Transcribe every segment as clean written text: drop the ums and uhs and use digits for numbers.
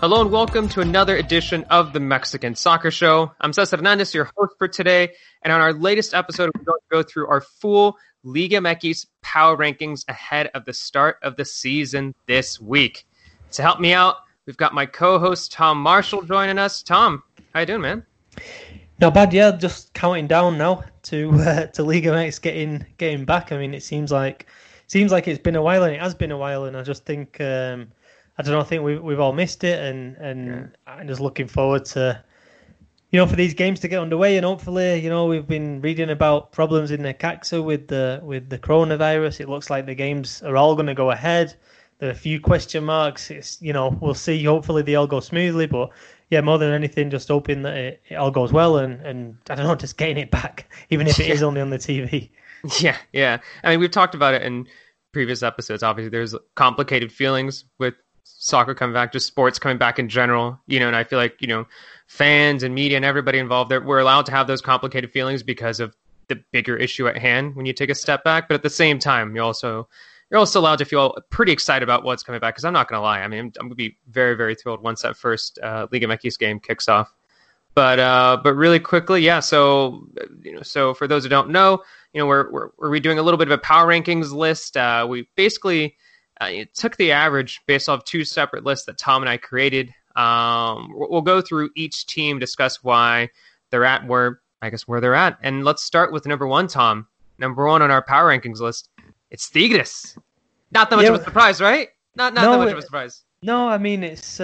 Hello and welcome to another edition of the Mexican Soccer Show. I'm Cesar Hernandez, your host for today. And on our latest episode, we're going to go through our full Liga MX power rankings ahead of the start of the season this week. To help me out, we've got my co-host Tom Marshall joining us. Tom, how you doing, man? Not bad, yeah. Just counting down now to Liga MX getting back. I mean, it seems like it's been a while, and it has been a while. And I just think I don't know. I think we've all missed it, and I'm just looking forward to, for these games to get underway, and hopefully, we've been reading about problems in Necaxa with the coronavirus. It looks like the games are all going to go ahead. There are a few question marks. It's we'll see. Hopefully they all go smoothly, but yeah, more than anything, just hoping that it all goes well, and I don't know, just getting it back, even if it is only on the TV. Yeah. I mean, we've talked about it in previous episodes. Obviously, there's complicated feelings with soccer coming back, just sports coming back in general, and I feel like, fans and media and everybody involved there, we're allowed to have those complicated feelings because of the bigger issue at hand when you take a step back. But at the same time, you're also allowed to feel pretty excited about what's coming back, because I'm not going to lie. I mean, I'm going to be very, very thrilled once that first Liga MX game kicks off. But really quickly, yeah. So for those who don't know, we're redoing a little bit of a power rankings list. We basically took the average based off two separate lists that Tom and I created. We'll go through each team, discuss why they're at where they're at. And let's start with number one, Tom. Number one on our power rankings list, it's Tigres. Not that much of a surprise, right? Not that much of a surprise. No, I mean, it's,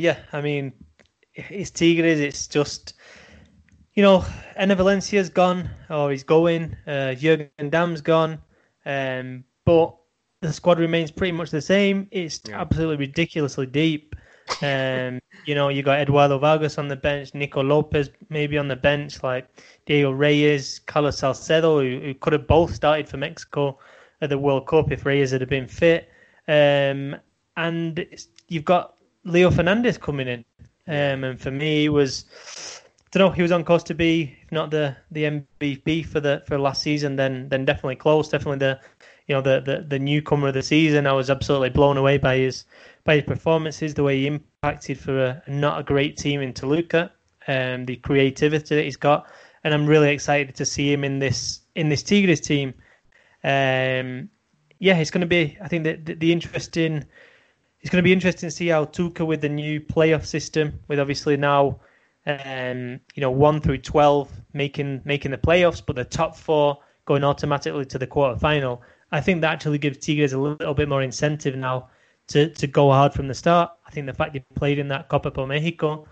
it's Tigres. It's just, Enner Valencia's gone, or he's going. Jürgen Damm's gone. But the squad remains pretty much the same. It's absolutely ridiculously deep. You got Eduardo Vargas on the bench, Nico Lopez maybe on the bench, like Diego Reyes, Carlos Salcedo, who could have both started for Mexico at the World Cup if Reyes had been fit. And you've got Leo Fernandez coming in. And for me, he was on course to be, if not the MVP for last season, then definitely close, definitely the newcomer of the season. I was absolutely blown away by his performances, the way he impacted for not a great team in Toluca, the creativity that he's got, and I'm really excited to see him in this Tigres team. It's going to be, I think that it's going to be interesting to see how Tuca, with the new playoff system, with obviously now 1 through 12 making the playoffs, but the top 4 going automatically to the quarterfinal. I think that actually gives Tigres a little bit more incentive now to go hard from the start. I think the fact they played in that Copa por Mexico,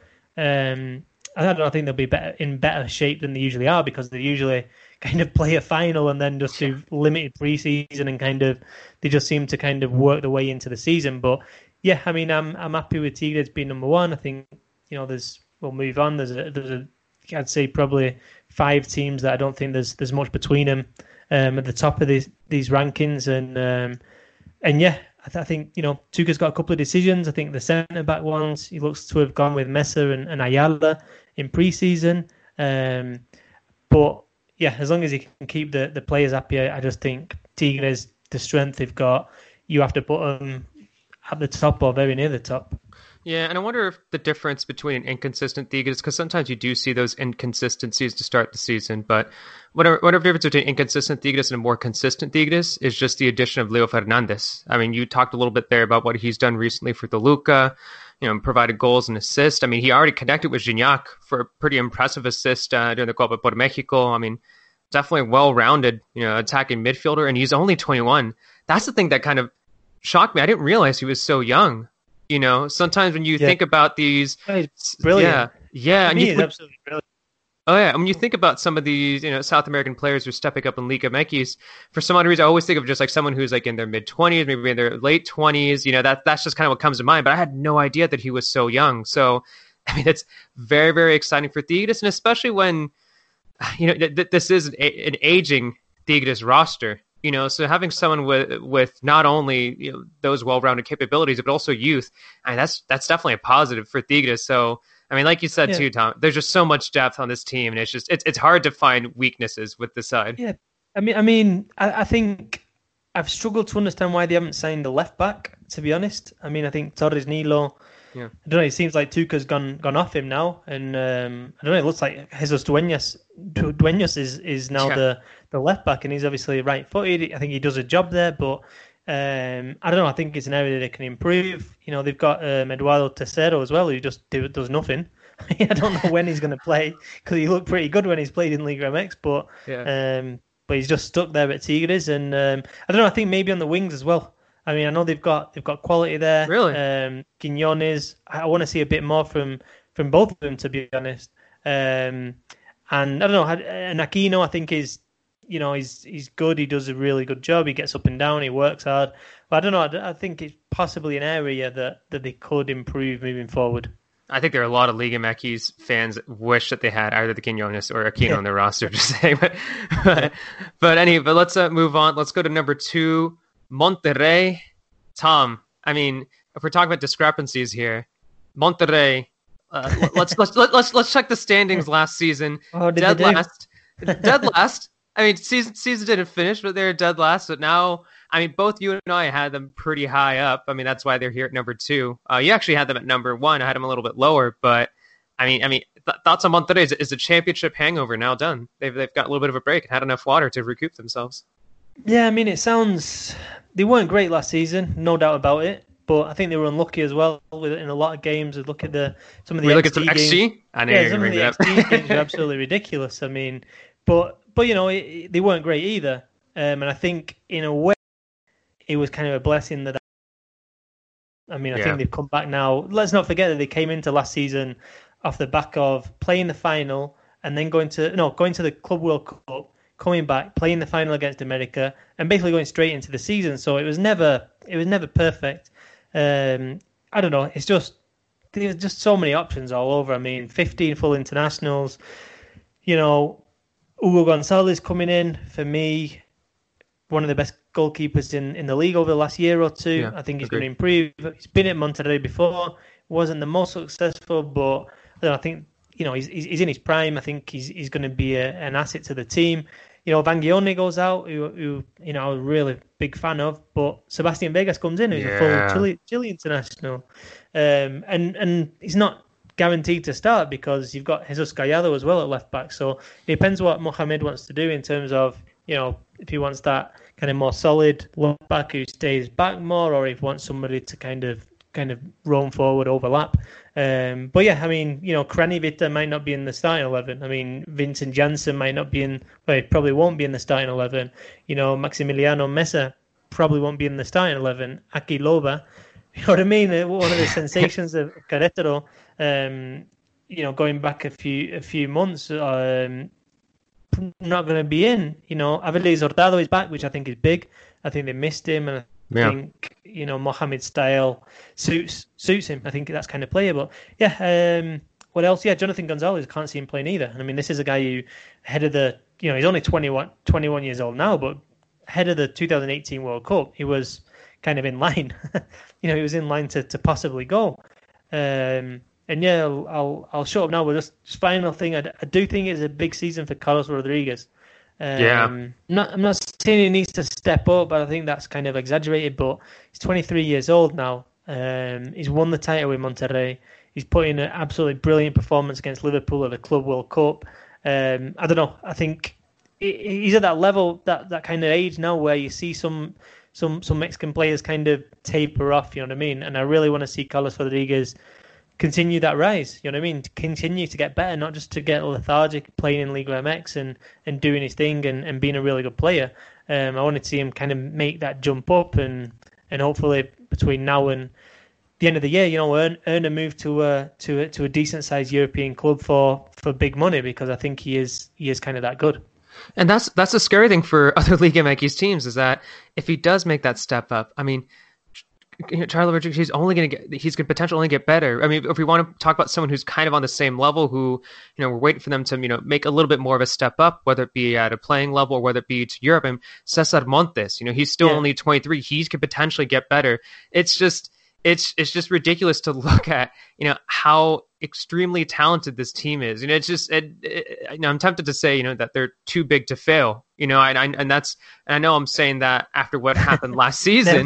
I think they'll be in better shape than they usually are, because they usually kind of play a final and then just do limited preseason, and they just seem to kind of work their way into the season. But yeah, I mean, I'm happy with Tigres being number one. I think we'll move on. I'd say probably 5 teams that I don't think there's much between them at the top of these rankings, and yeah, I think Tuca's got a couple of decisions. I think the centre back ones, he looks to have gone with Mesa and Ayala in pre-season, but yeah, as long as he can keep the players happy, I just think Tigres, the strength they've got, you have to put them at the top or very near the top. Yeah, and I wonder if the difference between an inconsistent Tigres, because sometimes you do see those inconsistencies to start the season, but whatever difference between inconsistent Tigres and a more consistent Tigres is just the addition of Leo Fernandez. I mean, you talked a little bit there about what he's done recently for Toluca, provided goals and assists. I mean, he already connected with Gignac for a pretty impressive assist during the Copa por Mexico. I mean, definitely well-rounded, attacking midfielder, and he's only 21. That's the thing that kind of shocked me. I didn't realize he was so young. Sometimes when you think about these, he's brilliant. Yeah, and he's absolutely brilliant. Oh yeah, and when you think about some of these, South American players who are stepping up in Liga MX, for some odd reason, I always think of just like someone who's like in their mid-20s, maybe in their late 20s. That's just kind of what comes to mind. But I had no idea that he was so young. So, I mean, it's very, very exciting for Tigres, and especially when this is an aging Tigres roster. So having someone with not only those well-rounded capabilities, but also youth, I mean, that's definitely a positive for Tigres. So, I mean, like you said too, Tom, there's just so much depth on this team, and it's hard to find weaknesses with the side. Yeah, I think I've struggled to understand why they haven't signed a left back. To be honest, I mean, I think Torres Nilo Yeah. I don't know. It seems like Tuca's gone off him now, and I don't know. It looks like Jesus Dueñas is now Yeah. the left back, and he's obviously right-footed. I think he does a job there, but I don't know. I think it's an area they can improve. You know, they've got Eduardo Tercero as well, who just does nothing. I don't know when he's going to play because he looked pretty good when he's played in Liga MX, but he's just stuck there at Tigres, and I don't know. I think maybe on the wings as well. I mean, I know they've got quality there. Really? Quiñones. I want to see a bit more from both of them, to be honest. And I don't know. And Aquino, I think he's good. He does a really good job. He gets up and down. He works hard. But I don't know. I think it's possibly an area that they could improve moving forward. I think there are a lot of Liga MX fans that wish that they had either the Quinones or Aquino on their roster, just saying. But let's move on. Let's go to number 2. Monterrey. Tom, I mean, if we're talking about discrepancies here, Monterrey, let's check the standings last season. Dead last. I mean, season didn't finish, but they're dead last. But now, I mean, both you and I had them pretty high up. I mean, that's why they're here at number 2. You actually had them at number 1. I had them a little bit lower, but I mean, thoughts on Monterrey? Is the championship hangover now done? They've got a little bit of a break and had enough water to recoup themselves. Yeah, I mean, it sounds they weren't great last season, no doubt about it. But I think they were unlucky as well in a lot of games. Look at some of the XG games. I know you're some of the XG games are absolutely ridiculous. I mean, but you know, they weren't great either. And I think in a way, it was kind of a blessing that. I mean, I think they've come back now. Let's not forget that they came into last season off the back of playing the final and then going to the Club World Cup. Coming back, playing the final against America, and basically going straight into the season. So it was never perfect. I don't know. There's just so many options all over. I mean, 15 full internationals. You know, Hugo Gonzalez coming in, for me, one of the best goalkeepers in the league over the last year or two. Yeah, I think he's going to improve. He's been at Monterrey before. Wasn't the most successful, but I think, you know, he's in his prime. I think he's going to be an asset to the team. You know, Vangione goes out, who you know, I'm a really big fan of, but Sebastian Vegas comes in, who's a full Chile international, and he's not guaranteed to start because you've got Jesus Gallardo as well at left back. So it depends what Mohamed wants to do in terms of, you know, if he wants that kind of more solid left back who stays back more, or if he wants somebody to kind of roam forward, overlap. But yeah, I mean, you know, Kranjevita might not be in the starting 11. I mean, Vincent Janssen might not be he probably won't be in the starting 11. You know, Maximiliano Mesa probably won't be in the starting 11. Aki Loba, you know what I mean? One of the sensations of Querétaro, you know, going back a few months, not going to be in. You know, Aviles Hurtado is back, which I think is big. I think they missed him, and I think, you know, Mohamed's style suits him. I think that's kind of player. But yeah, what else? Yeah, Jonathan Gonzalez, can't see him playing either. I mean, this is a guy who, ahead of the, you know, he's only 21 years old now, but ahead of the 2018 World Cup, he was kind of in line. You know, he was in line to possibly go. And yeah, I'll shut up now. But just final thing, I do think it's a big season for Carlos Rodriguez. I'm not saying he needs to step up, but I think that's kind of exaggerated. But he's 23 years old now. He's won the title with Monterrey. He's put in an absolutely brilliant performance against Liverpool at the Club World Cup. I don't know. I think he's at that level, that kind of age now where you see some Mexican players kind of taper off. You know what I mean? And I really want to see Carlos Rodriguez continue that rise, you know what I mean? To continue to get better, not just to get lethargic playing in Liga MX and doing his thing and being a really good player. I want to see him kind of make that jump up and hopefully between now and the end of the year, you know, earn a move to a decent sized European club for big money, because I think he is kind of that good. And that's the scary thing for other Liga MX teams, is that if he does make that step up, I mean, Charlie Rodriguez, he's going to potentially only get better. I mean, if we want to talk about someone who's kind of on the same level, who, you know, we're waiting for them to, you know, make a little bit more of a step up, whether it be at a playing level or whether it be to Europe. And Cesar Montes, you know, he's still only 23. He could potentially get better. It's just ridiculous to look at, you know, how extremely talented this team is. You know, it's just, you know, I'm tempted to say, you know, that they're too big to fail, And I know I'm saying that after what happened last season.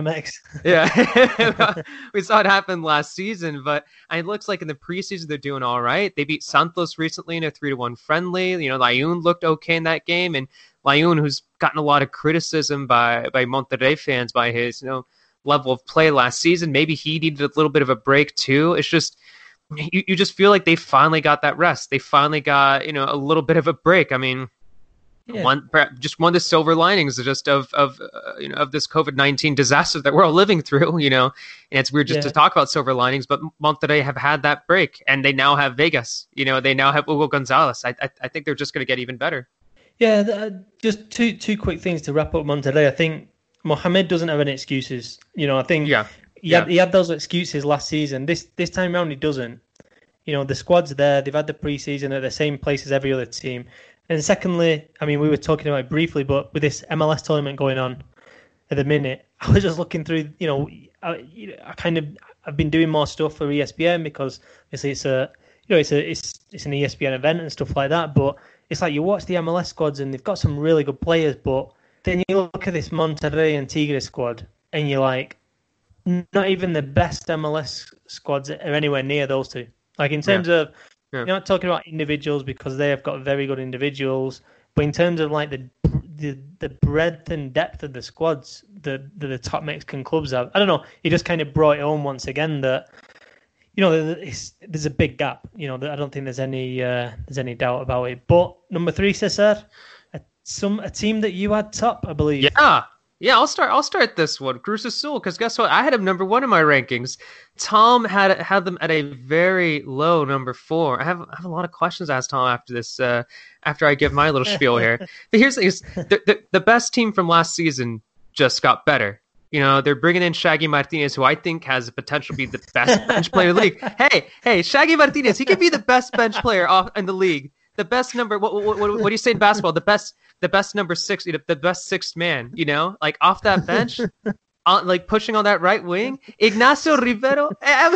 Yeah, we saw it happen last season, but it looks like in the preseason they're doing all right. They beat Santos recently in a 3-1 friendly. Layun looked okay in that game, and Layun, who's gotten a lot of criticism by Monterrey fans by his level of play last season, maybe he needed a little bit of a break too. It's just you just feel like they finally got that rest. They finally got a little bit of a break. I mean. Yeah. One of the silver linings just of this COVID-19 disaster that we're all living through, and it's weird just to talk about silver linings, but Monterrey have had that break, and they now have Vegas, they now have Hugo Gonzalez. I think they're just going to get even better. Yeah, just two quick things to wrap up Monterrey. I think Mohamed doesn't have any excuses. I think he had those excuses last season. This time around he doesn't. The squad's there. They've had the preseason at the same place as every other team. And secondly, I mean, we were talking about it briefly, but with this MLS tournament going on at the minute, I was just looking through, I've been doing more stuff for ESPN because obviously it's an ESPN event and stuff like that. But it's like you watch the MLS squads and they've got some really good players, but then you look at this Monterrey and Tigres squad and you're like, not even the best MLS squads are anywhere near those two. Like in terms of, you're not talking about individuals because they have got very good individuals, but in terms of like the breadth and depth of the squads that the top Mexican clubs have, I don't know. He just kind of brought it home once again that there's a big gap. I don't think there's any doubt about it. But number 3, Cesar, a team that you had top, I believe. Yeah, I'll start this one, Cruz Azul, because guess what? I had him number 1 in my rankings. Tom had them at a very low number 4. I have a lot of questions to ask Tom after this. After I give my little spiel here, but here's the thing: the best team from last season just got better. They're bringing in Shaggy Martinez, who I think has the potential to be the best bench player in the league. Hey, Shaggy Martinez, he could be the best bench player in the league. The best number. What do you say in basketball? The best number 6, the best 6th man, like off that bench, like pushing on that right wing. Ignacio Rivero,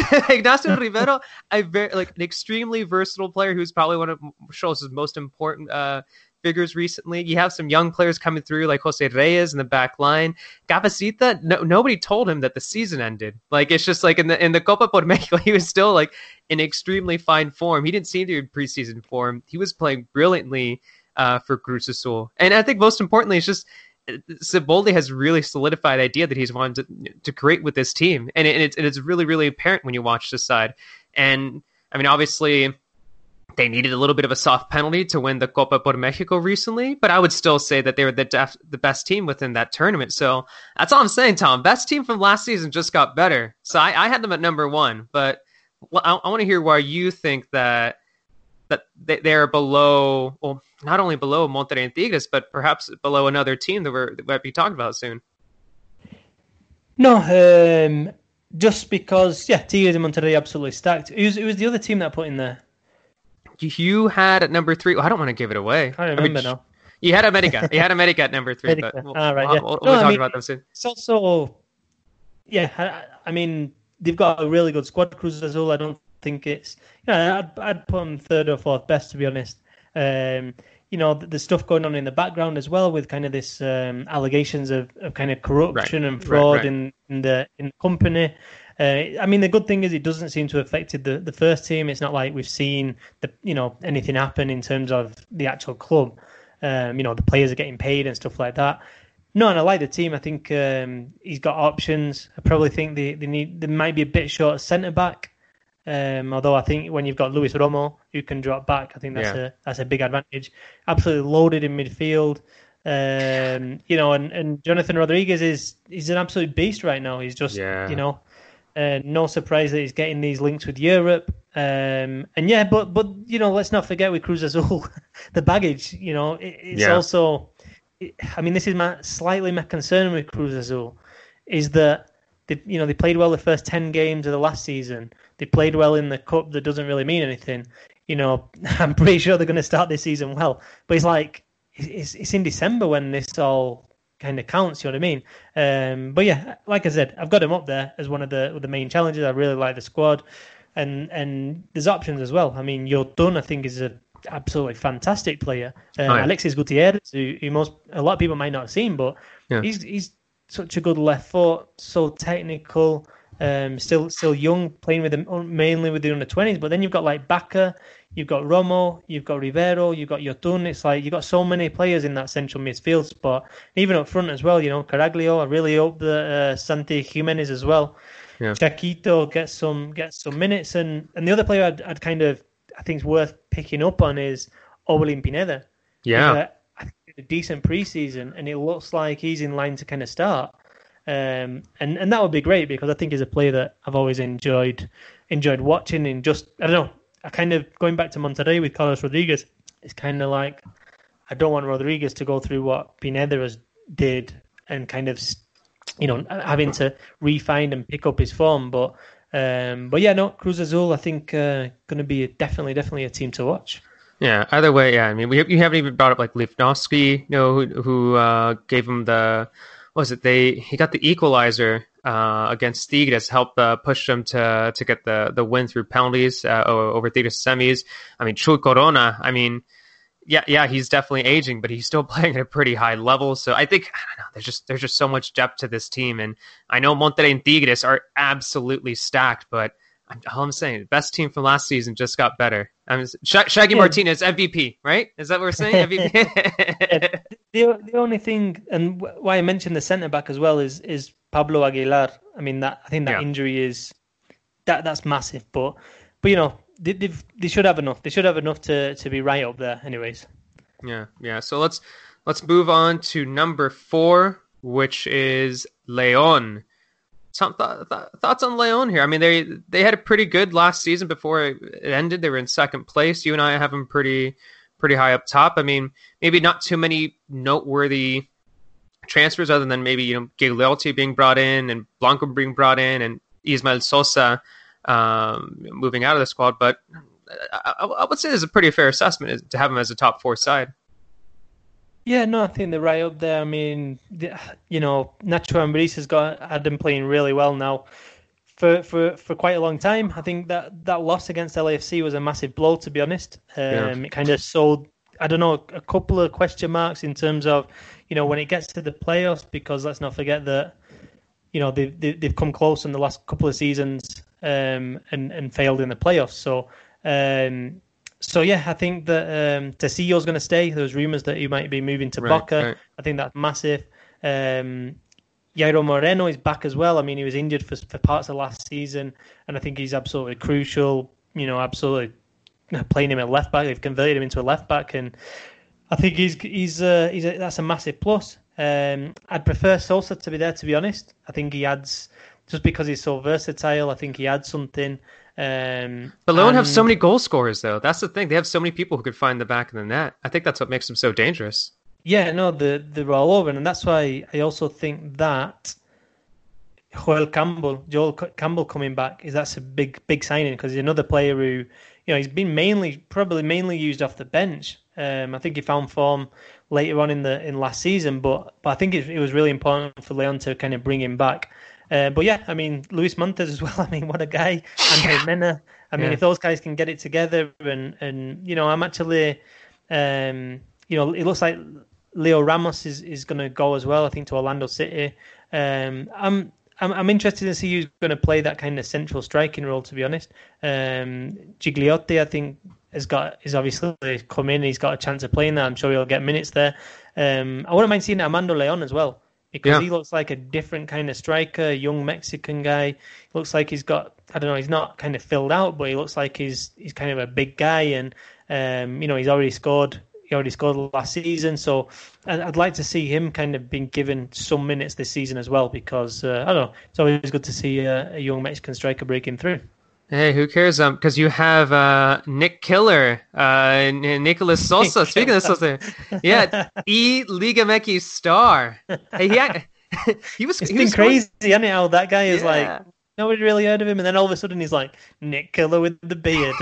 an extremely versatile player who's probably one of Xolos' most important figures recently. You have some young players coming through like Jose Reyes in the back line. Cabecita, nobody told him that the season ended. Like it's just like in the Copa por Mexico, he was still like in extremely fine form. He didn't seem to be in preseason form. He was playing brilliantly for Cruz Azul. And I think most importantly, it's just Siboldi has really solidified the idea that he's wanted to create with this team. And it's really, really apparent when you watch this side. And I mean, obviously, they needed a little bit of a soft penalty to win the Copa por Mexico recently, but I would still say that they were the best team within that tournament. So that's all I'm saying, Tom. Best team from last season just got better. So I had them at number 1, but I want to hear why you think that they're below, well, not only below Monterrey and Tigres, but perhaps below another team that might be talking about soon. No, just because, Tigres and Monterrey absolutely stacked. It was the other team that I put in there. You had at number 3. Well, I don't want to give it away. I can't remember now. You had America. You had America at number 3. America. But we'll talk about them soon. It's also, I mean, they've got a really good squad, Cruz Azul. I don't think it's, I'd put them 3rd or 4th best, to be honest. The stuff going on in the background as well with kind of this allegations of kind of corruption and fraud in the company. I mean, the good thing is it doesn't seem to have affected the first team. It's not like we've seen anything happen in terms of the actual club. The players are getting paid and stuff like that. No, and I like the team. I think he's got options. I probably think they might be a bit short of centre back. Although I think when you've got Luis Romo who can drop back, I think that's a big advantage. Absolutely loaded in midfield. And Jonathan Rodriguez he's an absolute beast right now. He's just no surprise that he's getting these links with Europe. But let's not forget with Cruz Azul, the baggage. It's also. I mean, this is slightly my concern with Cruz Azul, is that they played well the first 10 games of the last season. They played well in the cup. That doesn't really mean anything. I'm pretty sure they're going to start this season well. But it's like it's in December when this all kind of counts. You know what I mean? But like I said, I've got them up there as one of the main challenges. I really like the squad, and there's options as well. I mean, Yotun, I think, is a absolutely fantastic player. Oh, yeah. Alexis Gutierrez, who a lot of people might not have seen, but Yeah. he's such a good left foot, so technical. Still young, playing with them mainly with the under-20s. But then you've got like Baca, you've got Romo, you've got Rivero, you've got Yotun. It's like you've got so many players in that central midfield spot, even up front as well. Caraglio. I really hope that Santi Jimenez as well. Yeah. Chiquito gets some minutes, and the other player I think is worth picking up on is Oberlin Pineda. Yeah. I think a decent preseason, and it looks like he's in line to kind of start. And that would be great because I think he's a player that I've always enjoyed watching. And just, I don't know, I kind of, going back to Monterrey with Carlos Rodriguez, it's kind of like I don't want Rodriguez to go through what Pineda did and kind of, having to refine and pick up his form. But yeah, no, Cruz Azul, I think going to be definitely a team to watch. Yeah, either way, yeah. I mean, you haven't even brought up like Lifnovsky, who gave him the, what was it? He got the equalizer against Tigres, helped push them to get the win through penalties over Tigres semis. I mean, Chuy Corona, I mean, yeah, he's definitely aging, but he's still playing at a pretty high level. So I think, I don't know, there's just so much depth to this team, and I know Monterrey and Tigres are absolutely stacked, but all I'm saying, the best team from last season just got better. Shaggy Martinez, MVP, right? Is that what we're saying? MVP? The only thing, and why I mentioned the centre back as well, is Pablo Aguilar. I mean, I think that injury is that's massive, but they should have enough. They should have enough to be right up there, anyways. Yeah. So let's move on to number 4, which is León. Some thoughts on León here. I mean, they had a pretty good last season before it ended. They were in second place. You and I have them pretty high up top. I mean, maybe not too many noteworthy transfers other than maybe Gigliotti being brought in and Blanco being brought in and Ismael Sosa moving out of the squad. But I would say there's a pretty fair assessment to have them as a top 4 side. Yeah, no, I think they're right up there. I mean, Nacho Ambriz had them playing really well now for quite a long time. I think that loss against LAFC was a massive blow, to be honest. It kind of sold, I don't know, a couple of question marks in terms of, when it gets to the playoffs, because let's not forget that, they've come close in the last couple of seasons and failed in the playoffs. So yeah, I think that Tecillo's going to stay. There's rumours that he might be moving to Boca. Right. I think that's massive. Jairo Moreno is back as well. I mean, he was injured for parts of last season, and I think he's absolutely crucial. Absolutely playing him at left back. They've converted him into a left back, and I think that's a massive plus. I'd prefer Sosa to be there, to be honest. I think he adds, just because he's so versatile, I think he adds something. But León have so many goal scorers, though. That's the thing. They have so many people who could find the back of the net. I think that's what makes them so dangerous. Yeah, no, they're all over, and that's why I also think that Joel Campbell coming back that's a big signing, because he's another player who, he's been probably mainly used off the bench. I think he found form later on in last season, but I think it was really important for León to kind of bring him back. But yeah, I mean, Luis Montes as well. I mean, what a guy. And Mena. I mean, if those guys can get it together and I'm actually, it looks like Leo Ramos is going to go as well, I think, to Orlando City. I'm interested to see who's going to play that kind of central striking role, to be honest. Gigliotti, I think, is obviously come in. He's got a chance of playing that. I'm sure he'll get minutes there. I wouldn't mind seeing Armando León as well, because he looks like a different kind of striker, a young Mexican guy. Looks like he's got, I don't know, he's not kind of filled out, but he looks like he's kind of a big guy, and he's already scored. He already scored last season, so I'd like to see him kind of being given some minutes this season as well, because I don't know, it's always good to see a young Mexican striker breaking through. Hey, who cares? Because you have Nick Killer, Nicolas Sosa. Speaking of Sosa, Liga MX star. Hey, he was crazy, isn't it? How that guy is like, nobody really heard of him, and then all of a sudden he's like Nick Killer with the beard.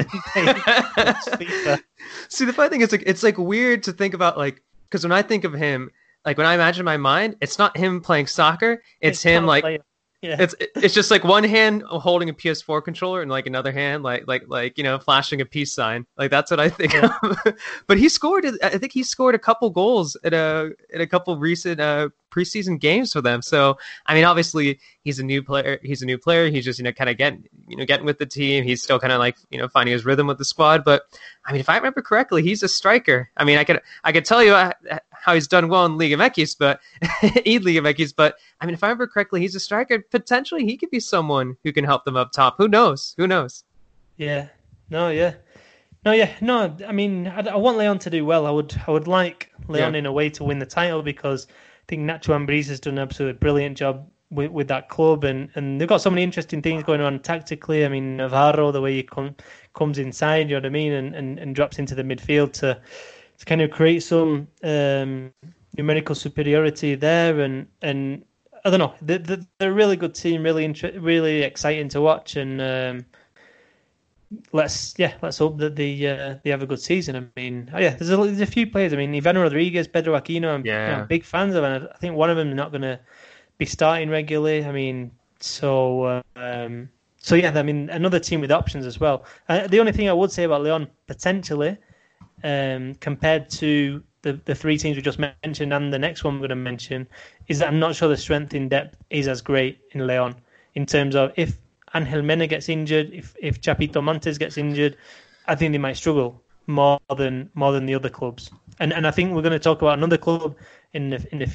See, the funny thing is, it's like weird to think about, like, because when I think of him, like when I imagine in my mind, it's not him playing soccer, it's him like. Yeah. It's just like one hand holding a PS4 controller and like another hand flashing a peace sign. Like that's what I think Yeah. of. But he scored. I think he scored a couple goals in a couple recent preseason games for them. So I mean, obviously he's a new player. He's just kind of getting with the team. He's still kind of like finding his rhythm with the squad. But I mean, if I remember correctly, he's a striker. I mean, I could tell you how he's done well in Liga MX, but Liga MX. But I mean, if I remember correctly, he's a striker. Potentially, he could be someone who can help them up top. Who knows? Who knows? Yeah. No. Yeah. No. Yeah. No. I mean, I want Leon to do well. I would like Leon in a way to win the title because I think Nacho Ambriz has done an absolutely brilliant job with that club, and they've got so many interesting things going on tactically. I mean, Navarro, the way he comes inside, you know what I mean, and drops into the midfield to kind of create some numerical superiority there, and I don't know, they're a really good team, really exciting to watch, and let's hope that they have a good season. I mean, there's a few players. I mean, Ivan Rodriguez, Pedro Aquino, I'm big fans of, and I think one of them is not going to be starting regularly. I mean, so yeah, I mean, another team with options as well. The only thing I would say about Leon potentially, compared to the three teams we just mentioned and the next one we're going to mention, is that I'm not sure the strength in depth is as great in Leon in terms of if Angel Mena gets injured, if Chapito Montes gets injured, I think they might struggle more than the other clubs. And I think we're going to talk about another club in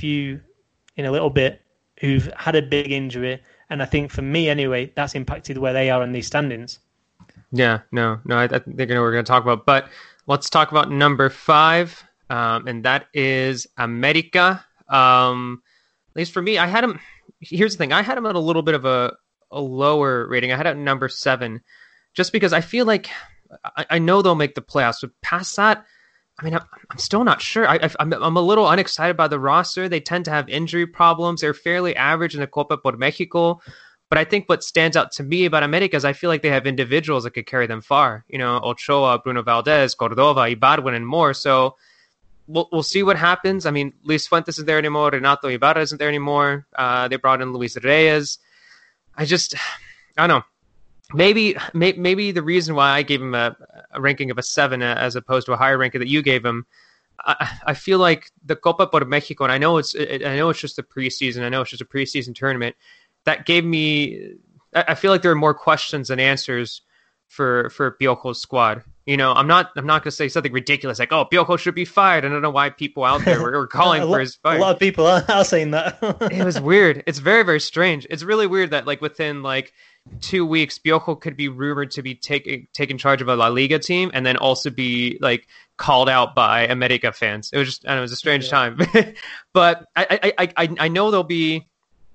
a little bit who've had a big injury, and I think for me anyway, that's impacted where they are in these standings. Yeah, no, I think we're going to talk about, but let's talk about number 5, and that is America. At least for me, I had him. Here's the thing: I had him at a little bit of a lower rating. I had him at number 7, just because I feel like I know they'll make the playoffs. But past that, I mean, I'm still not sure. I'm a little unexcited by the roster. They tend to have injury problems. They're fairly average in the Copa por Mexico. But I think what stands out to me about America is I feel like they have individuals that could carry them far. Ochoa, Bruno Valdez, Cordova, Ibargüen, and more. So we'll see what happens. I mean, Luis Fuentes isn't there anymore. Renato Ibarra isn't there anymore. They brought in Luis Reyes. I don't know. Maybe the reason why I gave him a ranking of a 7 as opposed to a higher ranking that you gave him, I feel like the Copa por Mexico, and I know it's just a preseason. I know it's just a preseason tournament. That gave me. I feel like there are more questions than answers for Piojo's squad. I'm not going to say something ridiculous like, "Oh, Piojo should be fired." I don't know why people out there were calling for his fire. A lot of people are saying that. It was weird. It's very, very strange. It's really weird that within 2 weeks, Piojo could be rumored to be taking charge of a La Liga team and then also be called out by America fans. It was it was a strange time. But I know they'll be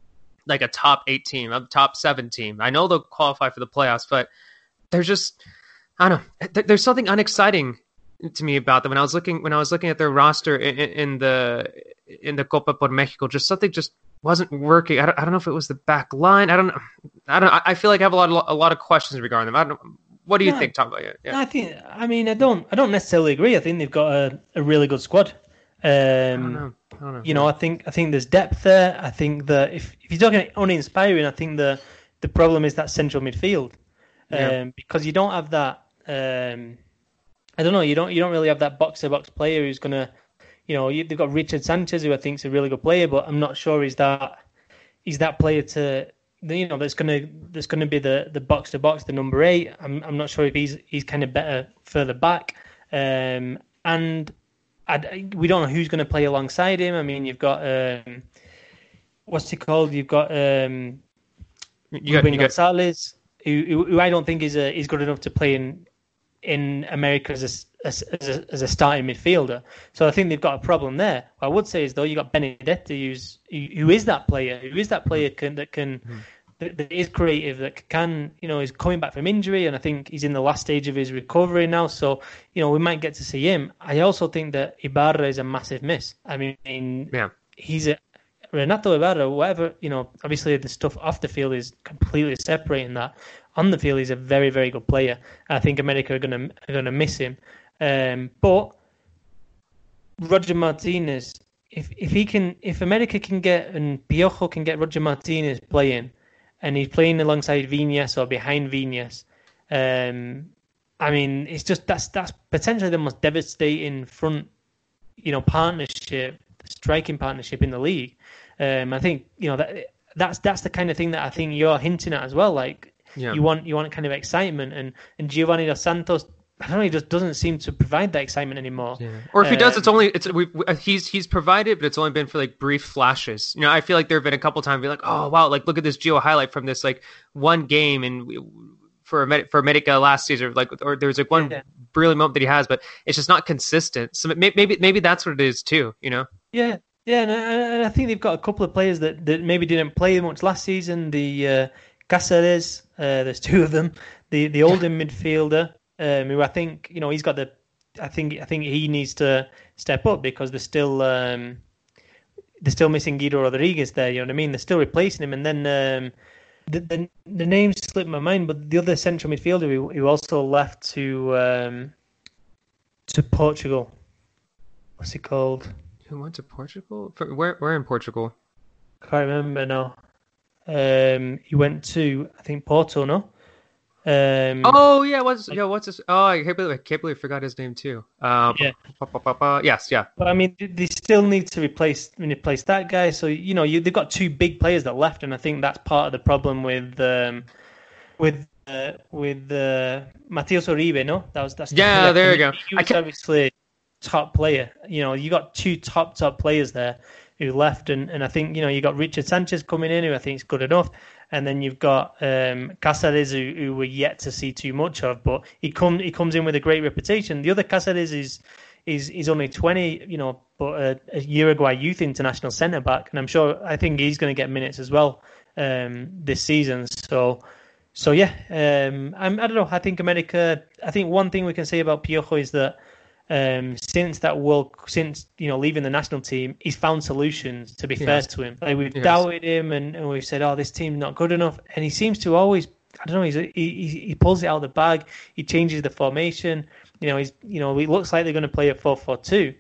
a top 8 team, a top 7 team. I know they'll qualify for the playoffs, but they're just, I don't know. There's something unexciting to me about them. When I was looking at their roster in the Copa por Mexico, just something just wasn't working. I don't know if it was the back line. I don't know. I feel like I have a lot of questions regarding them. I don't know. What do you think, Tom? Yeah. I don't necessarily agree. I think they've got a really good squad. I don't know. I think there's depth there. I think that if you're talking uninspiring, I think the problem is that central midfield, because you don't have that. I don't know. You don't really have that box to box player who's gonna. They've got Richard Sanchez, who I think is a really good player, but I'm not sure he's that player to. That's gonna be the box to box, the number 8. I'm not sure if he's kind of better further back, and we don't know who's going to play alongside him. I mean, you've got what's he called? You've got Ruben Gonzalez, who I don't think is good enough to play in America as a starting midfielder. So I think they've got a problem there. What I would say is though you got Benedetti, who is that player that is creative, that can, is coming back from injury, and I think he's in the last stage of his recovery now. So, we might get to see him. I also think that Ibarra is a massive miss. I mean, he's Renato Ibarra, whatever, obviously the stuff off the field is completely separating that. On the field, he's a very, very good player. I think America are gonna miss him. But Roger Martinez, if America can get and Piojo can get Roger Martinez playing, and he's playing alongside Viñas or behind Viñas. I mean, it's just that's potentially the most devastating front, partnership, striking partnership in the league. I think that's the kind of thing that I think you're hinting at as well. Like you want kind of excitement, and Giovanni Dos Santos, I don't know, he just doesn't seem to provide that excitement anymore. Yeah. Or if he does, he's provided, but it's only been for like brief flashes. I feel like there have been a couple times be like, oh wow, like look at this Gio highlight from this like one game and for America last season, like, or there's like one brilliant moment that he has, but it's just not consistent. So maybe that's what it is too. Yeah. Yeah, and I think they've got a couple of players that maybe didn't play much last season. The Cáceres, there's two of them. The older midfielder, who I think he's got the. I think he needs to step up because they're still missing Guido Rodriguez there. You know what I mean? They're still replacing him, and then the name slipped my mind. But the other central midfielder who also left to Portugal. What's he called? Who went to Portugal? Where in Portugal? Can't remember now. He went to, I think, Porto, no? What's his? Oh, I can't believe I forgot his name too. Yes. But I mean, they still need to replace that guy. So they've got two big players that left, and I think that's part of the problem with Mateus Uribe. No, that's there you go. He was obviously top player. You got two top players there who left, and I think you got Richard Sanchez coming in, who I think is good enough, and then you've got Cáceres, who we're yet to see too much of, but he comes in with a great reputation. The other Cáceres is only 20, but a Uruguay youth international centre back, and I think he's going to get minutes as well this season. So yeah, I don't know. I think America. I think one thing we can say about Piojo is that. Since leaving the national team, he's found solutions. To be fair to him, like we've doubted him and we've said, "Oh, this team's not good enough," and he seems to always, I don't know, he pulls it out of the bag. He changes the formation. It looks like they're going to play a 4-4-2.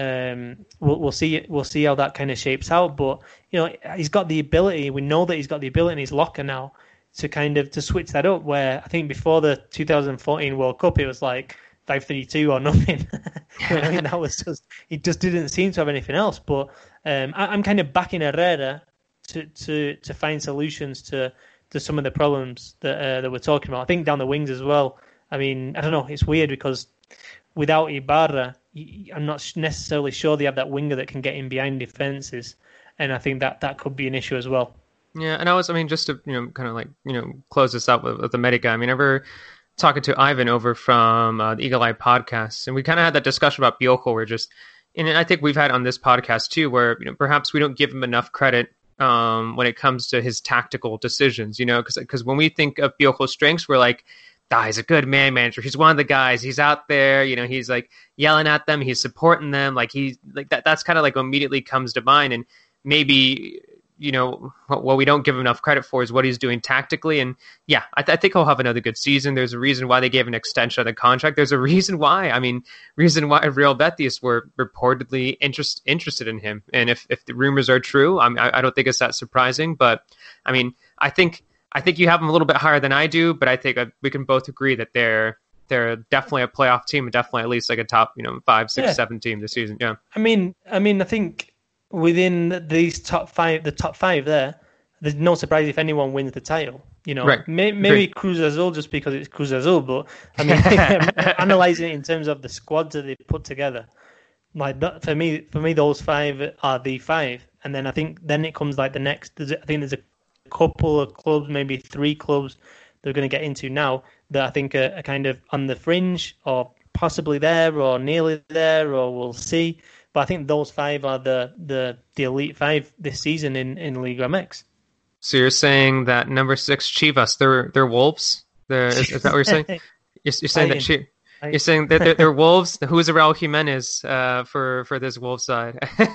We'll see how that kind of shapes out. But he's got the ability. We know that he's got the ability in his locker now to switch that up. Where I think before the 2014 World Cup, it was like 5-3-2 or nothing. I mean, that was he just didn't seem to have anything else. But I'm kind of backing Herrera to find solutions to some of the problems that we're talking about. I think down the wings as well. I mean, I don't know. It's weird because without Ibarra, I'm not necessarily sure they have that winger that can get in behind defenses, and I think that could be an issue as well. Yeah, and just to kind of like close this out with the Medica. I mean, ever talking to Ivan over from the Eagle Eye podcast, and we kind of had that discussion about Piojo. And I think we've had on this podcast too, where perhaps we don't give him enough credit when it comes to his tactical decisions. Because when we think of Piojo's strengths, we're like, he's a good man manager. He's one of the guys. He's out there. He's like yelling at them. He's supporting them. Like he's like that. That's kind of like what immediately comes to mind. And maybe what we don't give him enough credit for is what he's doing tactically. And yeah, I think he'll have another good season. There's a reason why they gave an extension of the contract. There's a reason why. Real Betis were reportedly interested in him. And if the rumors are true, I don't think it's that surprising. But I mean, I think you have them a little bit higher than I do. But I think we can both agree that they're definitely a playoff team, and definitely at least like a top 5, 6, 7 team this season. Yeah. I mean, I think. Within these top five there's no surprise if anyone wins the title. Right. Maybe Cruz Azul just because it's Cruz Azul, but I mean, analyzing it in terms of the squads that they put together, like that, for me, those 5 are the 5, and then I think it comes like the next. I think there's a couple of clubs, maybe 3 clubs they're going to get into now that I think are kind of on the fringe or possibly there or nearly there, or we'll see. But I think those 5 are the elite 5 this season in Liga MX. So you're saying that number 6 Chivas, they're wolves? Is that what you're saying? You're saying that you're saying that they're wolves. Who is Raul Jimenez for this wolf side?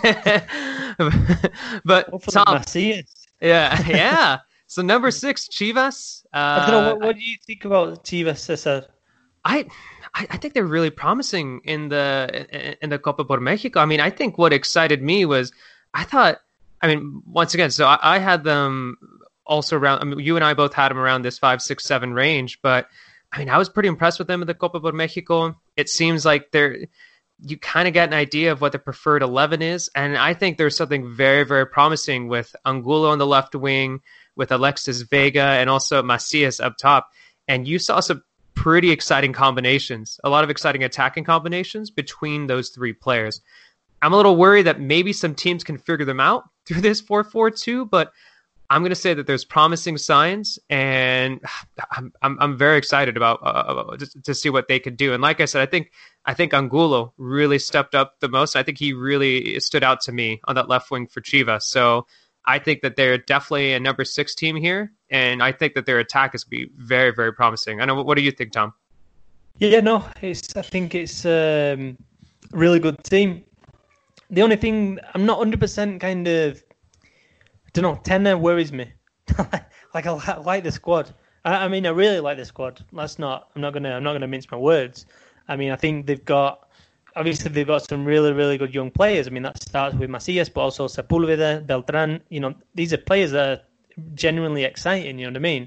But Tom, yeah. So number 6 Chivas. I don't know. What do you think about Chivas, Cesar? I think they're really promising in the Copa por Mexico. I mean, I think what excited me was once again, so I had them also around. I mean, you and I both had him around this 5, 6, 7 range, but I mean, I was pretty impressed with them in the Copa por Mexico. It seems like you kind of get an idea of what the preferred 11 is, and I think there's something very, very promising with Angulo on the left wing, with Alexis Vega, and also Macias up top. And you saw some pretty exciting combinations, a lot of exciting attacking combinations between those three players. I'm a little worried that maybe some teams can figure them out through this 4-4-2, but I'm going to say that there's promising signs, and I'm very excited about to see what they could do. And like I said, I think Angulo really stepped up the most. I think he really stood out to me on that left wing for Chivas. So I think that they're definitely a number 6 team here, and I think that their attack is going to be very, very promising. I know. What do you think, Tom? Yeah, no, I think it's a really good team. The only thing I'm not 100% kind of, I don't know, Tenor worries me. Like I like the squad. I mean, I really like the squad. I'm not gonna mince my words. I mean, I think they've got some really, really good young players. I mean, that starts with Macias, but also Sepúlveda, Beltran. You know, these are players that are genuinely exciting. You know what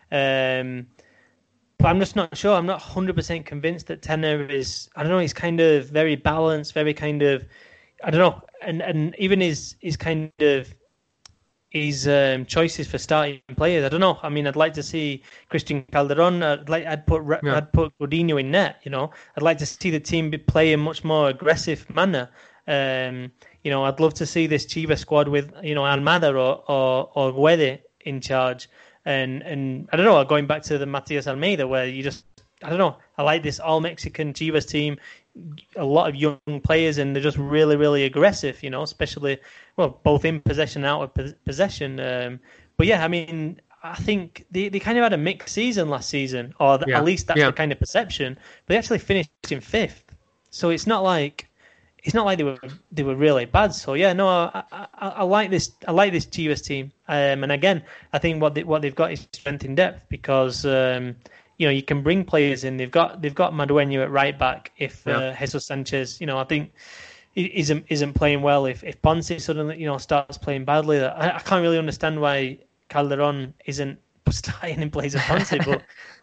I mean? But I'm just not sure. I'm not 100% convinced that Tenor is. I don't know. He's kind of very balanced, very kind of. I don't know, and even his kind of his choices for starting players. I don't know. I mean, I'd like to see Christian Calderon. I'd put Godinho in net. You know, I'd like to see the team play in much more aggressive manner. You know, I'd love to see this Chivas squad with Almada or Guede in charge. And I don't know. Going back to the Matias Almeida, where I don't know. I like this all Mexican Chivas team. A lot of young players, and they're just really, really aggressive, especially, both in possession and out of possession. But yeah, I mean, I think they kind of had a mixed season last season, or at least that's the kind of perception. But they actually finished in 5th, so it's not like they were really bad. So yeah, no, I like this. I like this Chivas team, and again, I think what they've got is strength in depth because. You can bring players in. They've got Madueño at right back. If Jesus Sanchez, I think isn't playing well. If Ponce suddenly starts playing badly, I can't really understand why Calderon isn't starting in place of Ponce. But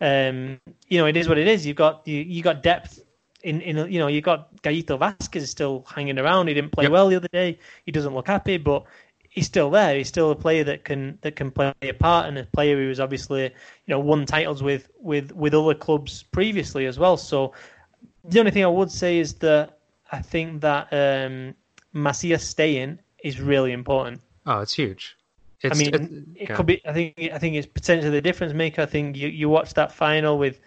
it is what it is. You got depth in you got Gallito Vasquez still hanging around. He didn't play well the other day. He doesn't look happy, but he's still there. He's still a player that can play a part, and a player who has obviously won titles with other clubs previously as well. So the only thing I would say is that I think that Macias staying is really important. Oh, it's huge. It could be. I think it's potentially the difference maker. I think you watch that final with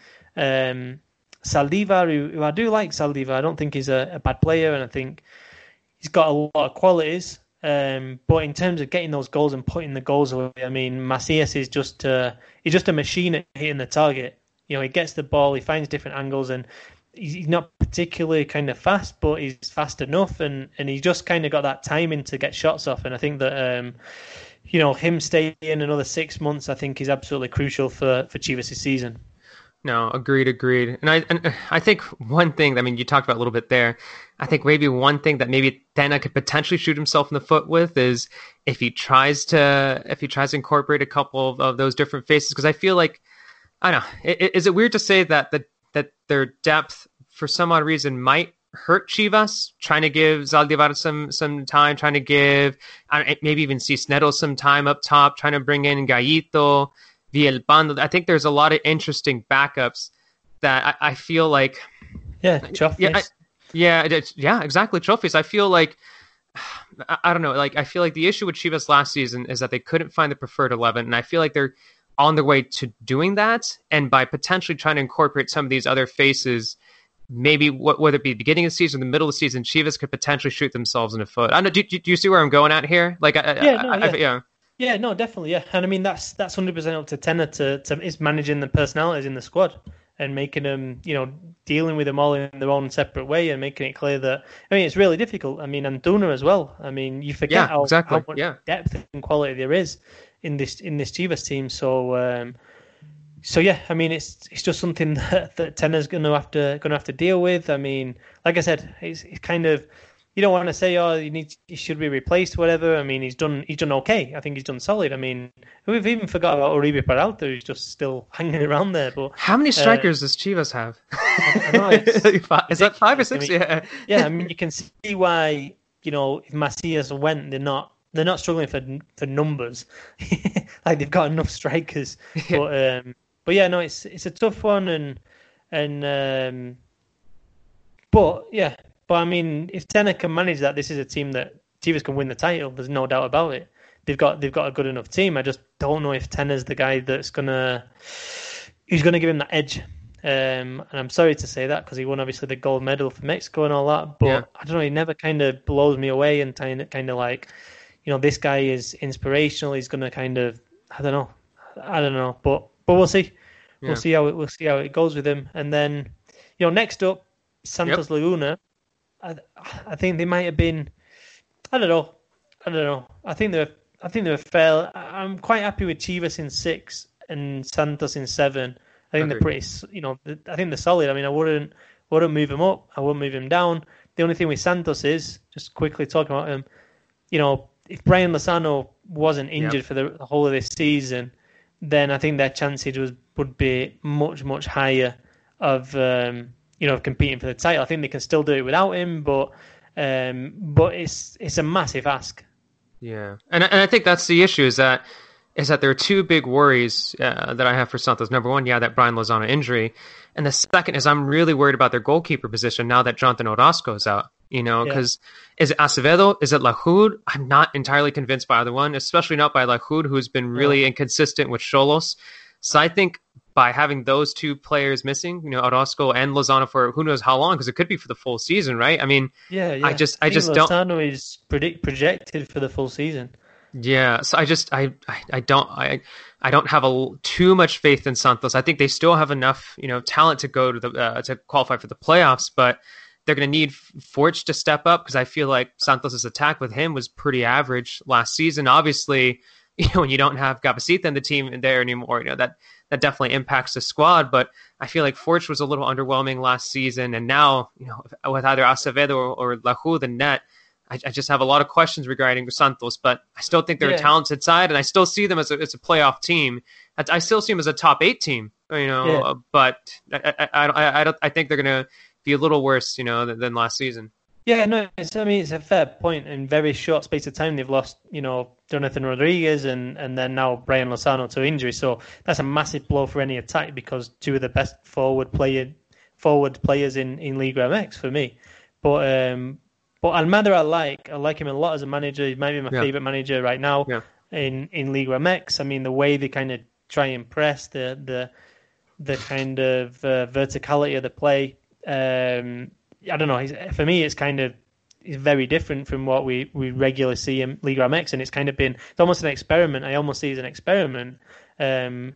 Saldívar, who I do like Saldívar. I don't think he's a bad player, and I think he's got a lot of qualities. But in terms of getting those goals and putting the goals away, I mean, Macias is just a machine at hitting the target. He gets the ball, he finds different angles, and he's not particularly kind of fast, but he's fast enough, and he's just kind of got that timing to get shots off. And I think that him staying another 6 months, I think, is absolutely crucial for Chivas' season. No, agreed. And I think one thing, I mean, you talked about a little bit there. I think maybe one thing that maybe Tena could potentially shoot himself in the foot with is if he tries to incorporate a couple of those different faces. Because I feel like, I don't know, is it weird to say that their depth for some odd reason might hurt Chivas, trying to give Zaldívar some time, trying to give maybe even Cisneros some time up top, trying to bring in Gallito, Villalpando. I think there's a lot of interesting backups that I feel like. Yeah, Chofis. Yeah, exactly. Trophies. I feel like, I don't know, like I feel like the issue with Chivas last season is that they couldn't find the preferred 11, and I feel like they're on their way to doing that, and by potentially trying to incorporate some of these other faces, maybe whether it be the beginning of the season, the middle of the season, Chivas could potentially shoot themselves in the foot. I don't know. Do you see where I'm going at here? Like, Yeah, no, definitely, yeah. And I mean, that's 100% up to Tenor to is managing the personalities in the squad and making them, dealing with them all in their own separate way and making it clear that, I mean, it's really difficult. I mean, Antuna as well. I mean, you forget how much depth and quality there is in this Chivas team. So yeah, I mean, it's just something that Tenor's going to have to deal with. I mean, like I said, it's kind of, you don't want to say, oh, he should be replaced, whatever. I mean, he's done okay. I think he's done solid. I mean, we've even forgot about Uribe Peralta, who's just still hanging around there. But how many strikers does Chivas have? I know, is that 5 or 6? Yeah. I mean, you can see why, you know, if Macias went, they're not struggling for numbers. Like they've got enough strikers. Yeah. But yeah, no, it's a tough one, but I mean, if Tenor can manage that, this is a team that Chivas can win the title. There's no doubt about it. They've got a good enough team. I just don't know if Tenor's the guy who's gonna give him that edge. And I'm sorry to say that because he won obviously the gold medal for Mexico and all that. But I don't know, he never kind of blows me away and kind of like, you know, this guy is inspirational. He's gonna kind of I don't know, but we'll see. Yeah. We'll see how it goes with him. And then, you know, next up, Santos Laguna. I think they might have been. I don't know. I think they're fair. I'm quite happy with Chivas in 6 and Santos in 7. I think they're pretty. You know, I think they're solid. I mean, I wouldn't move them up. I wouldn't move them down. The only thing with Santos is just quickly talking about him. You know, if Brian Lozano wasn't injured for the whole of this season, then I think their chances would be much higher of of competing for the title. I think they can still do it without him, but it's a massive ask. Yeah, and I think that's the issue is that there are two big worries that I have for Santos. Number one, that Brian Lozano injury, and the second is I'm really worried about their goalkeeper position now that Jonathan Orozco is out. You know, because is it Acevedo? Is it Lahoud? I'm not entirely convinced by either one, especially not by Lahoud, who's been really inconsistent with Xolos. So I think by having those two players missing, you know, Orozco and Lozano for who knows how long, because it could be for the full season, right? I mean, I just don't. Lozano is projected for the full season. Yeah, so I don't have too much faith in Santos. I think they still have enough, you know, talent to go to the to qualify for the playoffs, but they're going to need Forge to step up because I feel like Santos's attack with him was pretty average last season. Obviously, you know, when you don't have Gabasita in the team there anymore, you know, that definitely impacts the squad. But I feel like Forge was a little underwhelming last season. And now, you know, with either Acevedo or Lahoud in net, I just have a lot of questions regarding Santos. But I still think they're a talented side, and I still see them as a playoff team. I still see them as a top 8 team, you know, but I think they're going to be a little worse, you know, than last season. Yeah, no, it's a fair point. In very short space of time, they've lost, you know, Jonathan Rodriguez and then now Brian Lozano to injury. So that's a massive blow for any attack because two of the best forward players in Liga MX for me. But Almada, I like him a lot as a manager. He might be my favorite manager right now in Liga MX. I mean, the way they kind of try and press the kind of verticality of the play. I don't know. For me, it's very different from what we regularly see in Liga MX, and it's almost an experiment. I almost see it as an experiment. The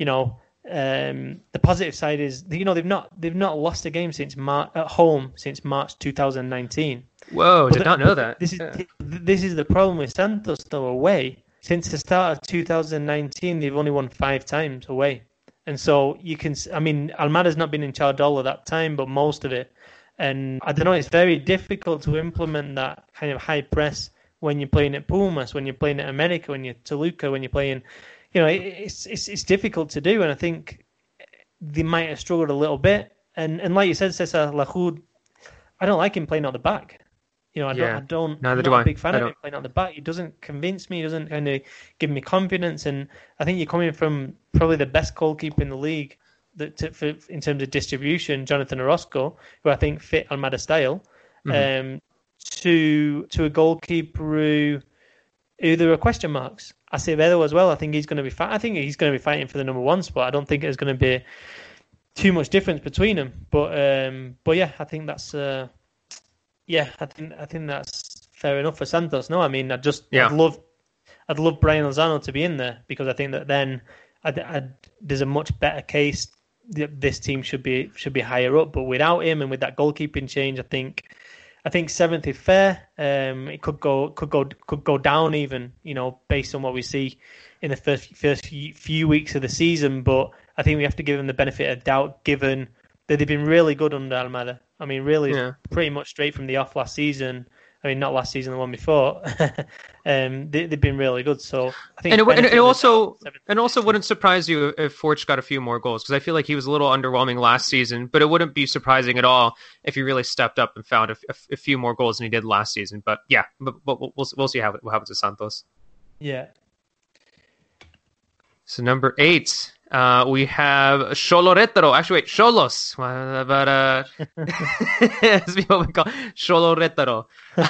positive side is, you know, they've not lost a game at home since March 2019. Whoa, did not know that. This is the problem with Santos though. Away since the start of 2019, they've only won 5 times away. And so Almada's not been in charge all of that time, but most of it. And I don't know, it's very difficult to implement that kind of high press when you're playing at Pumas, when you're playing at America, when you're Toluca, when you're playing, you know, it's difficult to do. And I think they might have struggled a little bit. And like you said, Cesar Lahoud, I don't like him playing out the back. You know, I'm not a big fan of him playing out the back. He doesn't convince me. He doesn't kind of give me confidence. And I think you're coming from probably the best goalkeeper in the league in terms of distribution, Jonathan Orozco, who I think fit Almada style, to a goalkeeper who there are question marks. Acevedo as well. I think he's going to be. I think he's going to be fighting for the number 1 spot. I don't think there's going to be too much difference between them. But yeah, I think that's. I think that's fair enough for Santos. No, I mean, I'd love Brian Lozano to be in there because I think that then there's a much better case that this team should be higher up. But without him and with that goalkeeping change, I think 7th is fair. It could go down even, you know, based on what we see in the first few weeks of the season. But I think we have to give them the benefit of doubt, given that they've been really good under Almada. I mean, really, pretty much straight from the off last season. I mean, not last season, the one before. They've been really good. So I think, and it also wouldn't surprise you if Forge got a few more goals, because I feel like he was a little underwhelming last season. But it wouldn't be surprising at all if he really stepped up and found a few more goals than he did last season. But yeah, but we'll see what happens to Santos. Yeah. So number 8. We have Xolorétaro. Actually, wait, Xolos. But that's what we call Xolorétaro.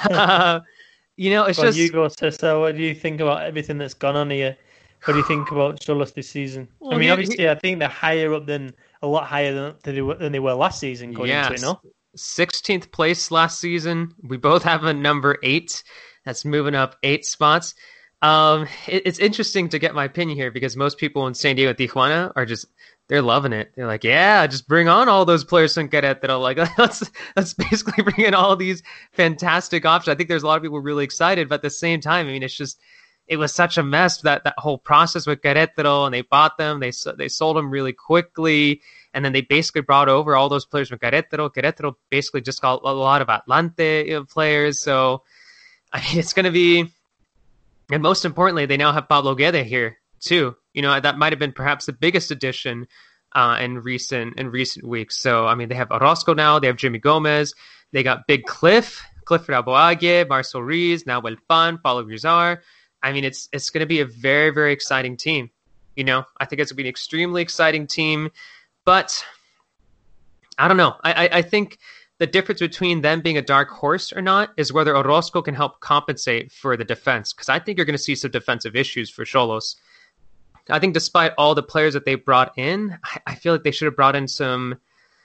It's just... You go, Cesar. What do you think about everything that's gone on here? What do you think about Xolos this season? Well, I mean, obviously, I think they're a lot higher than they were last season going into it, no? 16th place last season. We both have a number 8. That's moving up 8 spots. It's interesting to get my opinion here, because most people in San Diego and Tijuana are they're loving it. They're like, yeah, just bring on all those players from Querétaro. Like, let's basically bring in all these fantastic options. I think there's a lot of people really excited, but at the same time, I mean, it was such a mess, that whole process with Querétaro, and they bought them, they sold them really quickly, and then they basically brought over all those players from Querétaro. Querétaro basically just got a lot of Atlante players, so I mean, it's going to be... And most importantly, they now have Pablo Guede here too. That might have been perhaps the biggest addition in recent weeks. So I mean, they have Orozco now. They have Jimmy Gomez. They got Big Clifford Aboague, Marcel Ruiz, Nahuel Pan, Paulo Grizar. I mean, it's going to be a very, very exciting team. I think it's going to be an extremely exciting team. But I don't know. I think the difference between them being a dark horse or not is whether Orozco can help compensate for the defense, because I think you're going to see some defensive issues for Xolos. I think despite all the players that they brought in, I feel like they should have brought in some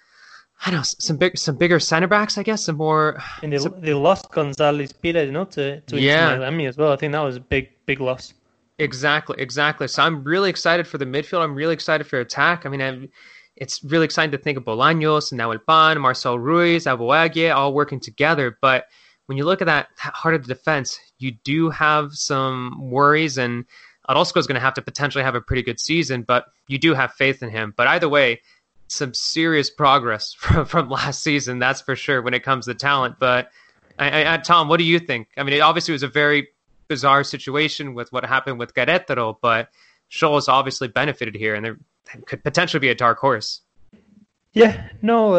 bigger center backs, I guess, some more... And they lost González Pires, to Miami as well. I think that was a big loss. Exactly. So I'm really excited for the midfield. I'm really excited for attack. I mean, it's really exciting to think of Bolaños, Nahuel Pan, Marcel Ruiz, Aboague, all working together. But when you look at that heart of the defense, you do have some worries, and Orozco is going to have to potentially have a pretty good season, but you do have faith in him. But either way, some serious progress from last season, that's for sure, when it comes to talent. But Tom, what do you think? I mean, it obviously was a very bizarre situation with what happened with Querétaro, but Xolos obviously benefited here, and there could potentially be a dark horse. Yeah, no,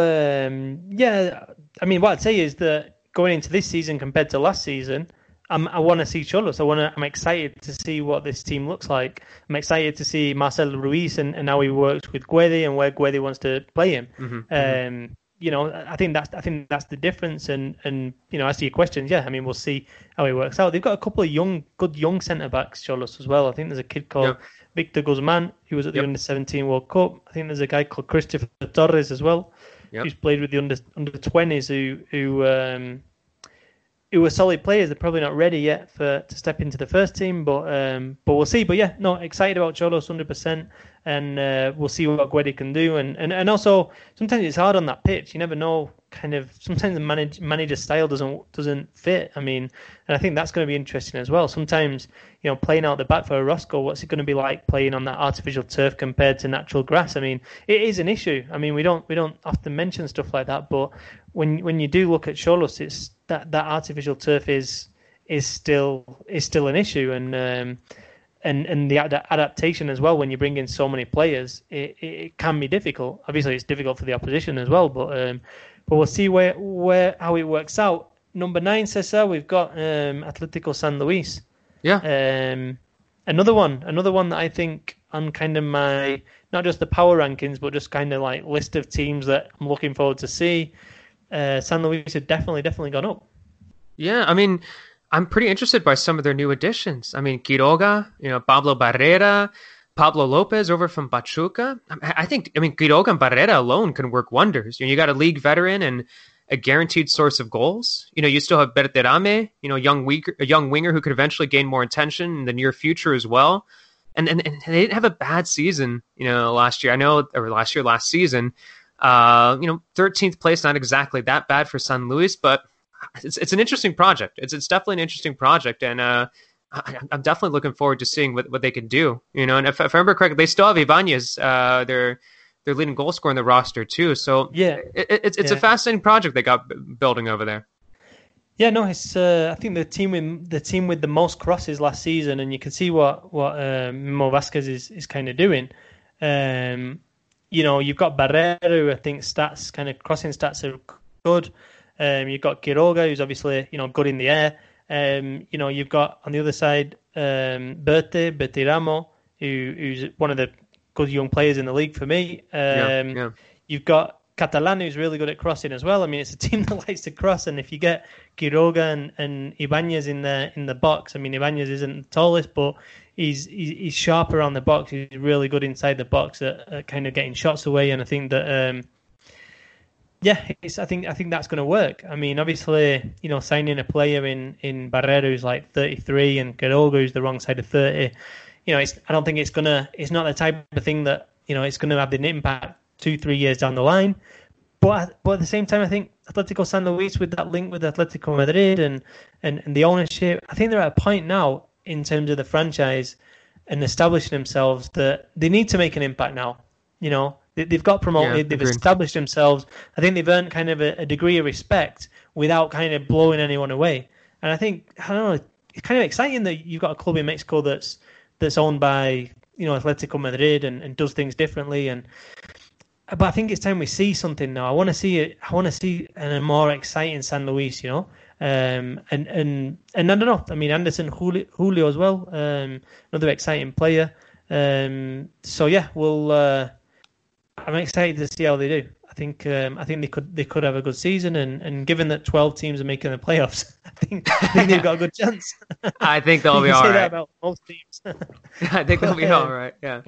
I mean, what I'd say is that going into this season compared to last season, I want to see Xolos. I'm excited to see what this team looks like. I'm excited to see Marcel Ruiz and how he works with Guede and where Guede wants to play him. I think that's the difference. And as to your questions, I mean, we'll see how he works out. They've got a couple of good young centre backs, Xolos, as well. I think there's a kid called Victor Guzman, who was at the Under-17 World Cup. I think there's a guy called Christopher Torres as well, who's played with the under-20s, who were solid players. They're probably not ready yet to step into the first team, but we'll see. But excited about Xolos 100%, and we'll see what Guede can do. And also, sometimes it's hard on that pitch. You never know. Sometimes the manager's style doesn't fit. I mean, and I think that's going to be interesting as well. Sometimes, playing out the back for Orozco, what's it going to be like playing on that artificial turf compared to natural grass? I mean, it is an issue. I mean, we don't often mention stuff like that, but when you do look at Xolos, it's that artificial turf is still an issue, and the adaptation as well. When you bring in so many players, it can be difficult. Obviously, it's difficult for the opposition as well, but we'll see how it works out. Number 9, Cesar, we've got Atlético San Luis. Yeah. Another one that I think on kind of my, not just the power rankings, but just kind of like list of teams that I'm looking forward to see. San Luis have definitely gone up. Yeah, I mean, I'm pretty interested by some of their new additions. I mean, Quiroga, Pablo Barrera, Pablo Lopez over from Pachuca. I think Quiroga and Barrera alone can work wonders. You got a league veteran and a guaranteed source of goals. You still have Berterame, a young winger who could eventually gain more attention in the near future as well. And they didn't have a bad season, last year. Last season. 13th place, not exactly that bad for San Luis, but it's an interesting project. It's definitely an interesting project, and I'm definitely looking forward to seeing what they can do. And if I remember correctly, they still have Ibanez, their leading goal scorer in the roster too. So it's a fascinating project they got building over there. Yeah, no, it's I think the team with the most crosses last season, and you can see what Memo Vasquez is kind of doing. Um, you've got Barrera, who I think stats kind of crossing stats are good. You've got Quiroga, who's obviously good in the air. You've got on the other side Bertiramo, who's one of the good young players in the league for me. Yeah, yeah, You've got Catalan, who's really good at crossing as well. I mean, it's a team that likes to cross, and if you get Quiroga and Ibanez in the box, I mean, Ibanez isn't the tallest, but he's sharp around the box. He's really good inside the box at kind of getting shots away, and I think that I think that's going to work. I mean, obviously, signing a player in Barrera who's like 33 and Quiroga who's the wrong side of 30. I don't think it's not the type of thing that it's going to have an impact 2-3 years down the line. But at the same time, I think Atletico San Luis, with that link with Atletico Madrid and the ownership, I think they're at a point now in terms of the franchise and establishing themselves that they need to make an impact now. They've got promoted, yeah. they've Agreed. established themselves. I think they've earned kind of a degree of respect without kind of blowing anyone away. And I don't know, it's kind of exciting that you've got a club in Mexico that's owned by Atletico Madrid and does things differently. But I think it's time we see something now. I want to see it. I want to see a more exciting San Luis, and I don't know. I mean, Anderson Julio as well, another exciting player. So yeah, I'm excited to see how they do. I think they could have a good season, and given that 12 teams are making the playoffs, I think they've got a good chance. I think they'll You be can all say that right. about most teams. I think they'll be But, all right. Yeah.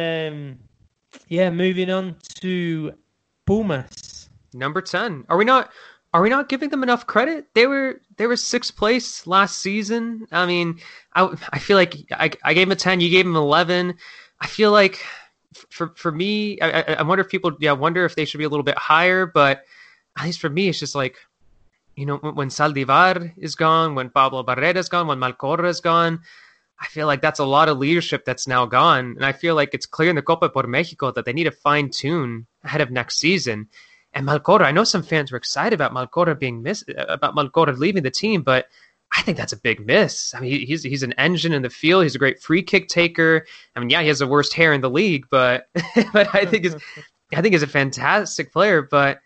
yeah, moving on to Pumas. Number 10. Are we not giving them enough credit? They were sixth place last season. I mean, I feel like I gave them a 10, you gave them 11. I feel like for me, I wonder if people wonder if they should be a little bit higher, but at least for me it's just like, when Saldivar is gone, when Pablo Barrera is gone, when Malcorra is gone, I feel like that's a lot of leadership that's now gone. And I feel like it's clear in the Copa por Mexico that they need to fine tune ahead of next season. And Malcorra, I know some fans were excited about Malcorra leaving the team, but I think that's a big miss. I mean, he's an engine in the field. He's a great free kick taker. I mean, yeah, he has the worst hair in the league, but I think he's a fantastic player. But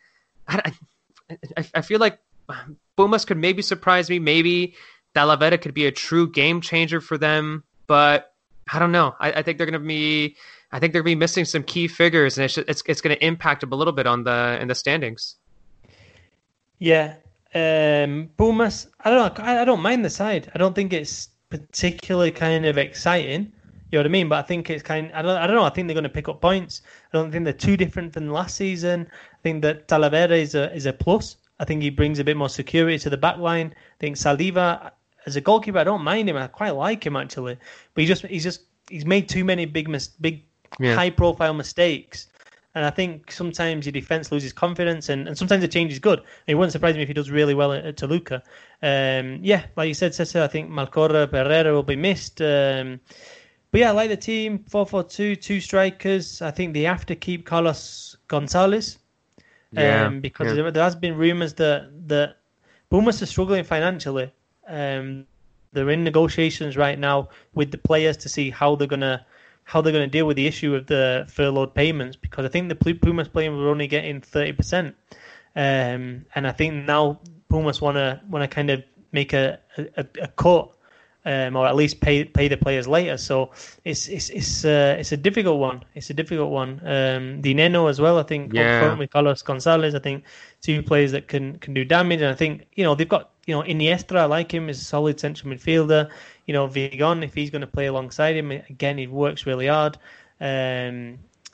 I feel like Pumas could maybe surprise me. Maybe Talavera could be a true game changer for them, but I don't know. I think they're going to be. I think they're going to be missing some key figures, and it's going to impact them a little bit in the standings. Yeah, Pumas. I don't know. I don't mind the side. I don't think it's particularly kind of exciting. You know what I mean? But I think it's kind. I don't know. I think they're going to pick up points. I don't think they're too different than last season. I think that Talavera is a plus. I think he brings a bit more security to the back line. I think Saldiva, as a goalkeeper, I don't mind him. I quite like him actually. But he's made too many big Yeah. high profile mistakes. And I think sometimes your defense loses confidence, and sometimes the change is good. It wouldn't surprise me if he does really well at Toluca. Yeah, like you said, Cesar, I think Malcorra, Pereira will be missed. But yeah, I like the team. 4-4-2, two strikers. I think they have to keep Carlos Gonzalez. Because there has been rumours that Pumas are struggling financially. They're in negotiations right now with the players to see how they're gonna deal with the issue of the furloughed payments, because I think the Pumas players were only getting 30%, and I think now Pumas want to kind of make a cut, or at least pay the players later. So it's a difficult one. It's a difficult one. Dineno as well. I think up front with Carlos Gonzalez. I think two players that can do damage. And I think they've got Iniestra. I like him as a solid central midfielder. Vigon, if he's going to play alongside him again, he works really hard. And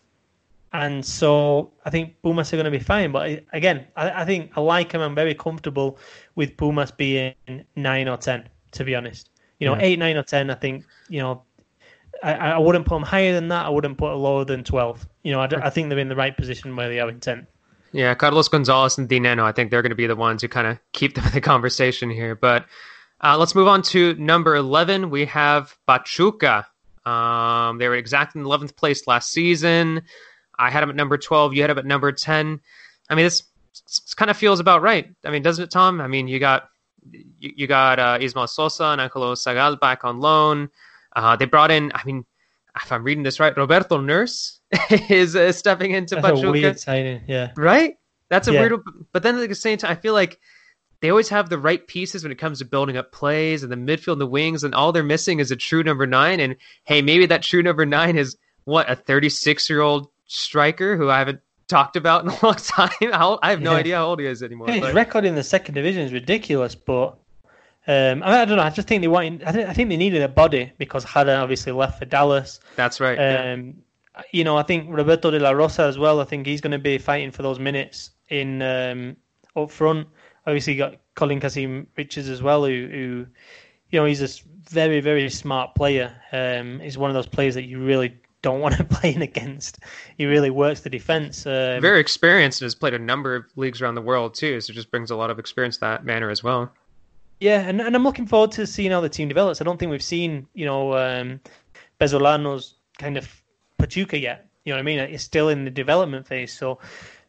so I think Pumas are going to be fine. But again, I think I like him. I'm very comfortable with Pumas being 9 or 10. To be honest. 8, 9, or 10, I think, I wouldn't put them higher than that. I wouldn't put it lower than 12. I think they're in the right position where they are in 10. Yeah, Carlos Gonzalez and Dineno, I think they're going to be the ones who kind of keep them in the conversation here. But let's move on to number 11. We have Pachuca. They were exactly in 11th place last season. I had them at number 12. You had them at number 10. I mean, this kind of feels about right. I mean, doesn't it, Tom? I mean, you got you got Ismael Sosa and Angelo Sagal back on loan. They brought in, I mean, if I'm reading this right, Roberto Nurse is stepping into That's Pachuca. a weird signing, yeah. Right? That's a Yeah. weird, but then at the same time, I feel like they always have the right pieces when it comes to building up plays and the midfield and the wings, and all they're missing is a true number 9. And hey, maybe that true number 9 is what, a 36-year-old striker who I haven't talked about in a long time. I have no idea how old he is anymore. His But record in the second division is ridiculous, but I don't know. I just think they wanted. I think they needed a body because Jara obviously left for Dallas. that's right. Yeah. You know, I think Roberto de la Rosa as well. I think he's going to be fighting for those minutes in up front. Obviously, you got Colin Kasim Richards as well, who you know, he's a very, very smart player. He's one of those players that you really don't want to play against. He really works the defense. Very experienced and has played a number of leagues around the world too, so just brings a lot of experience that manner as well. Yeah, and I'm looking forward to seeing how the team develops. I don't think we've seen, you know, Bezolano's kind of Pachuca yet. You know what I mean? It's still in the development phase. So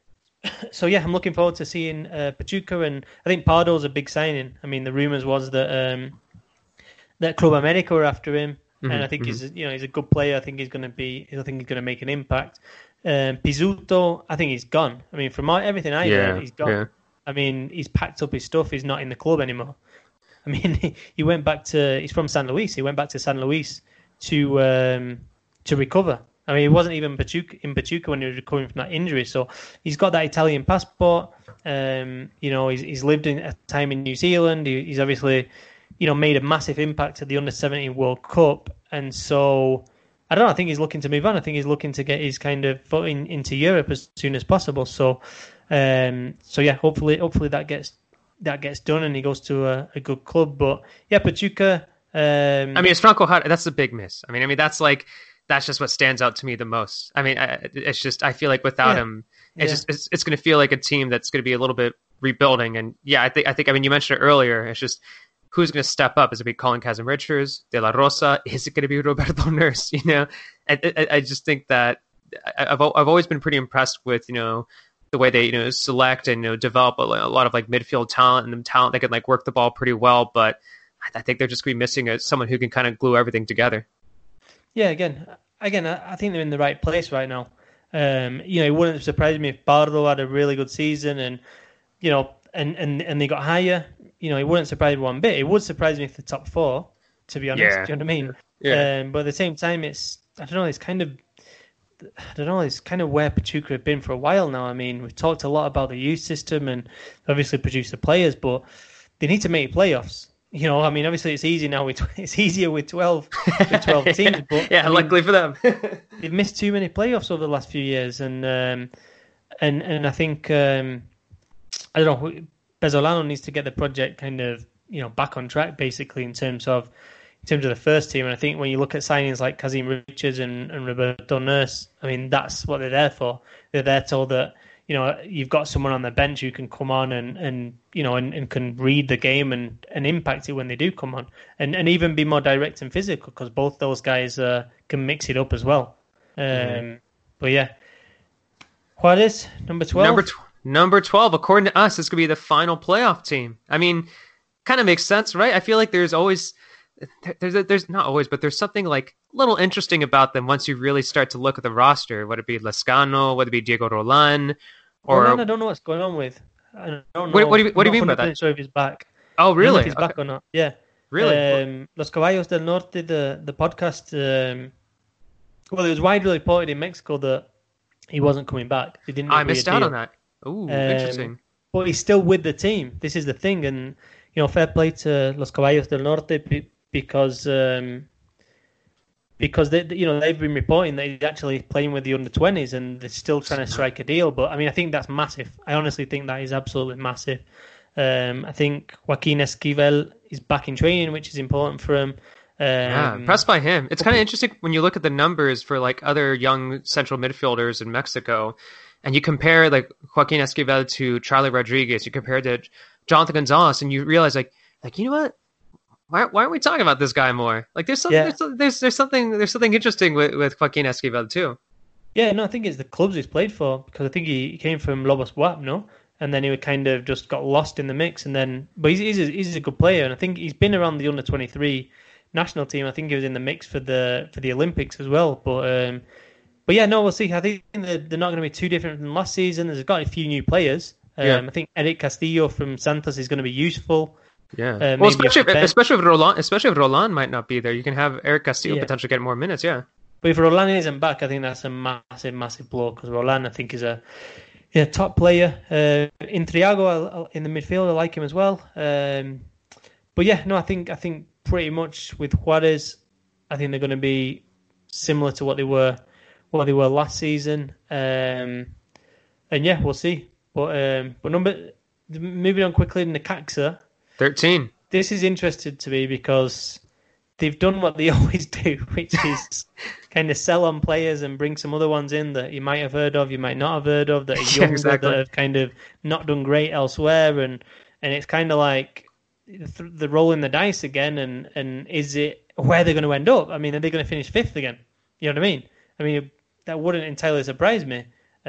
yeah, I'm looking forward to seeing Pachuca, and I think Pardo's a big signing. I mean, the rumors was that that Club America were after him, and I think he's a good player. I think he's going to make an impact. Pizzuto, I think he's gone. I mean, from everything I heard, he's gone. Yeah. I mean, he's packed up his stuff. He's not in the club anymore. I mean, he went back to. He's from San Luis. He went back to San Luis to recover. I mean, he wasn't even in Pachuca when he was recovering from that injury. So he's got that Italian passport. You know, he's lived in a time in New Zealand. He's obviously, you know, made a massive impact at the Under-17 World Cup. And so, I don't know, I think he's looking to move on. I think he's looking to get his kind of foot into Europe as soon as possible. So yeah, hopefully that gets done and he goes to a good club. But yeah, Pachuca. I mean, it's Franco Jara. That's a big miss. I mean, that's just what stands out to me the most. I mean, it's just, I feel like without him, it's going to feel like a team that's going to be a little bit rebuilding. And yeah, I think, I mean, you mentioned it earlier. It's just who's going to step up? Is it going to be Colin Kazim Richards, De La Rosa? Is it going to be Roberto Nurse? You know, I just think that I've always been pretty impressed with, you know, the way they, you know, select and, you know, develop a lot of like midfield talent and talent that can like work the ball pretty well. But I think they're just going to be missing someone who can kind of glue everything together. Yeah, again, I think they're in the right place right now. You know, it wouldn't surprise me if Pardo had a really good season, and you know, and they got higher. You know, it wouldn't surprise me one bit. It would surprise me if the top 4, to be honest. Yeah. Do you know what I mean? Yeah. But at the same time, it's kind of where Pachuca have been for a while now. I mean, we've talked a lot about the youth system and obviously produce the players, but they need to make playoffs. You know, I mean, obviously it's easy now. It's easier with 12 teams. But yeah, I mean, luckily for them, they've missed too many playoffs over the last few years, and I think I don't know. Bezolano needs to get the project kind of, you know, back on track, basically in terms of the first team. And I think when you look at signings like Kazim Richards and Roberto Nurse, I mean, that's what they're there for. They're there told that, you know, you've got someone on the bench who can come on and you know, and can read the game and impact it when they do come on, and even be more direct and physical, because both those guys can mix it up as well. But yeah, Juarez, number 12. Number 12, according to us, this could be the final playoff team. I mean, kind of makes sense, right? I feel like there's not always, but there's something like a little interesting about them once you really start to look at the roster, whether it be Lescano, whether it be Diego Roland, or Roland, I don't know what's going on with. I don't know. What do you mean by that? Sure if he's back. Oh, really? I don't know if he's back or not. Yeah. Really? Los Caballos del Norte, the podcast. Well, it was widely reported in Mexico that he wasn't coming back. They didn't. I missed out on that. Ooh, interesting. But he's still with the team. This is the thing, and you know, fair play to Los Caballos del Norte because they've been reporting that he's actually playing with the under-20s and they're still trying to strike a deal. But I mean, I think that's massive. I honestly think that is absolutely massive. I think Joaquin Esquivel is back in training, which is important for him. Yeah, impressed by him. It's kind of interesting when you look at the numbers for like other young central midfielders in Mexico, and you compare like Joaquin Esquivel to Charlie Rodriguez, you compare to Jonathan Gonzalez, and you realize like you know what? Why aren't we talking about this guy more? Like there's something interesting with Joaquin Esquivel too. Yeah, no, I think it's the clubs he's played for, because I think he came from Lobos WAP, no? and then he kind of just got lost in the mix. And then, but he's a good player, and I think he's been around the under-23 national team. I think he was in the mix for the Olympics as well. But yeah, no, we'll see. I think they're not going to be too different from last season. There's got a few new players. I think Eric Castillo from Santos is going to be useful. Yeah, well, especially if Roland might not be there, you can have Eric Castillo potentially get more minutes. Yeah, but if Roland isn't back, I think that's a massive blow, because Roland, I think, is a top player. In Triago, in the midfield, I like him as well. But yeah, no, I think pretty much with Juarez, I think they're going to be similar to what they were last season. And yeah, we'll see. But moving on quickly, Necaxa 13. This is interesting to me because they've done what they always do, which is kind of sell on players and bring some other ones in that you might have heard of, you might not have heard of, that are younger, that have kind of not done great elsewhere, and it's kind of like they're rolling the dice again. And is it where they're going to end up? I mean, are they going to finish fifth again? You know what I mean? I mean, that wouldn't entirely surprise me.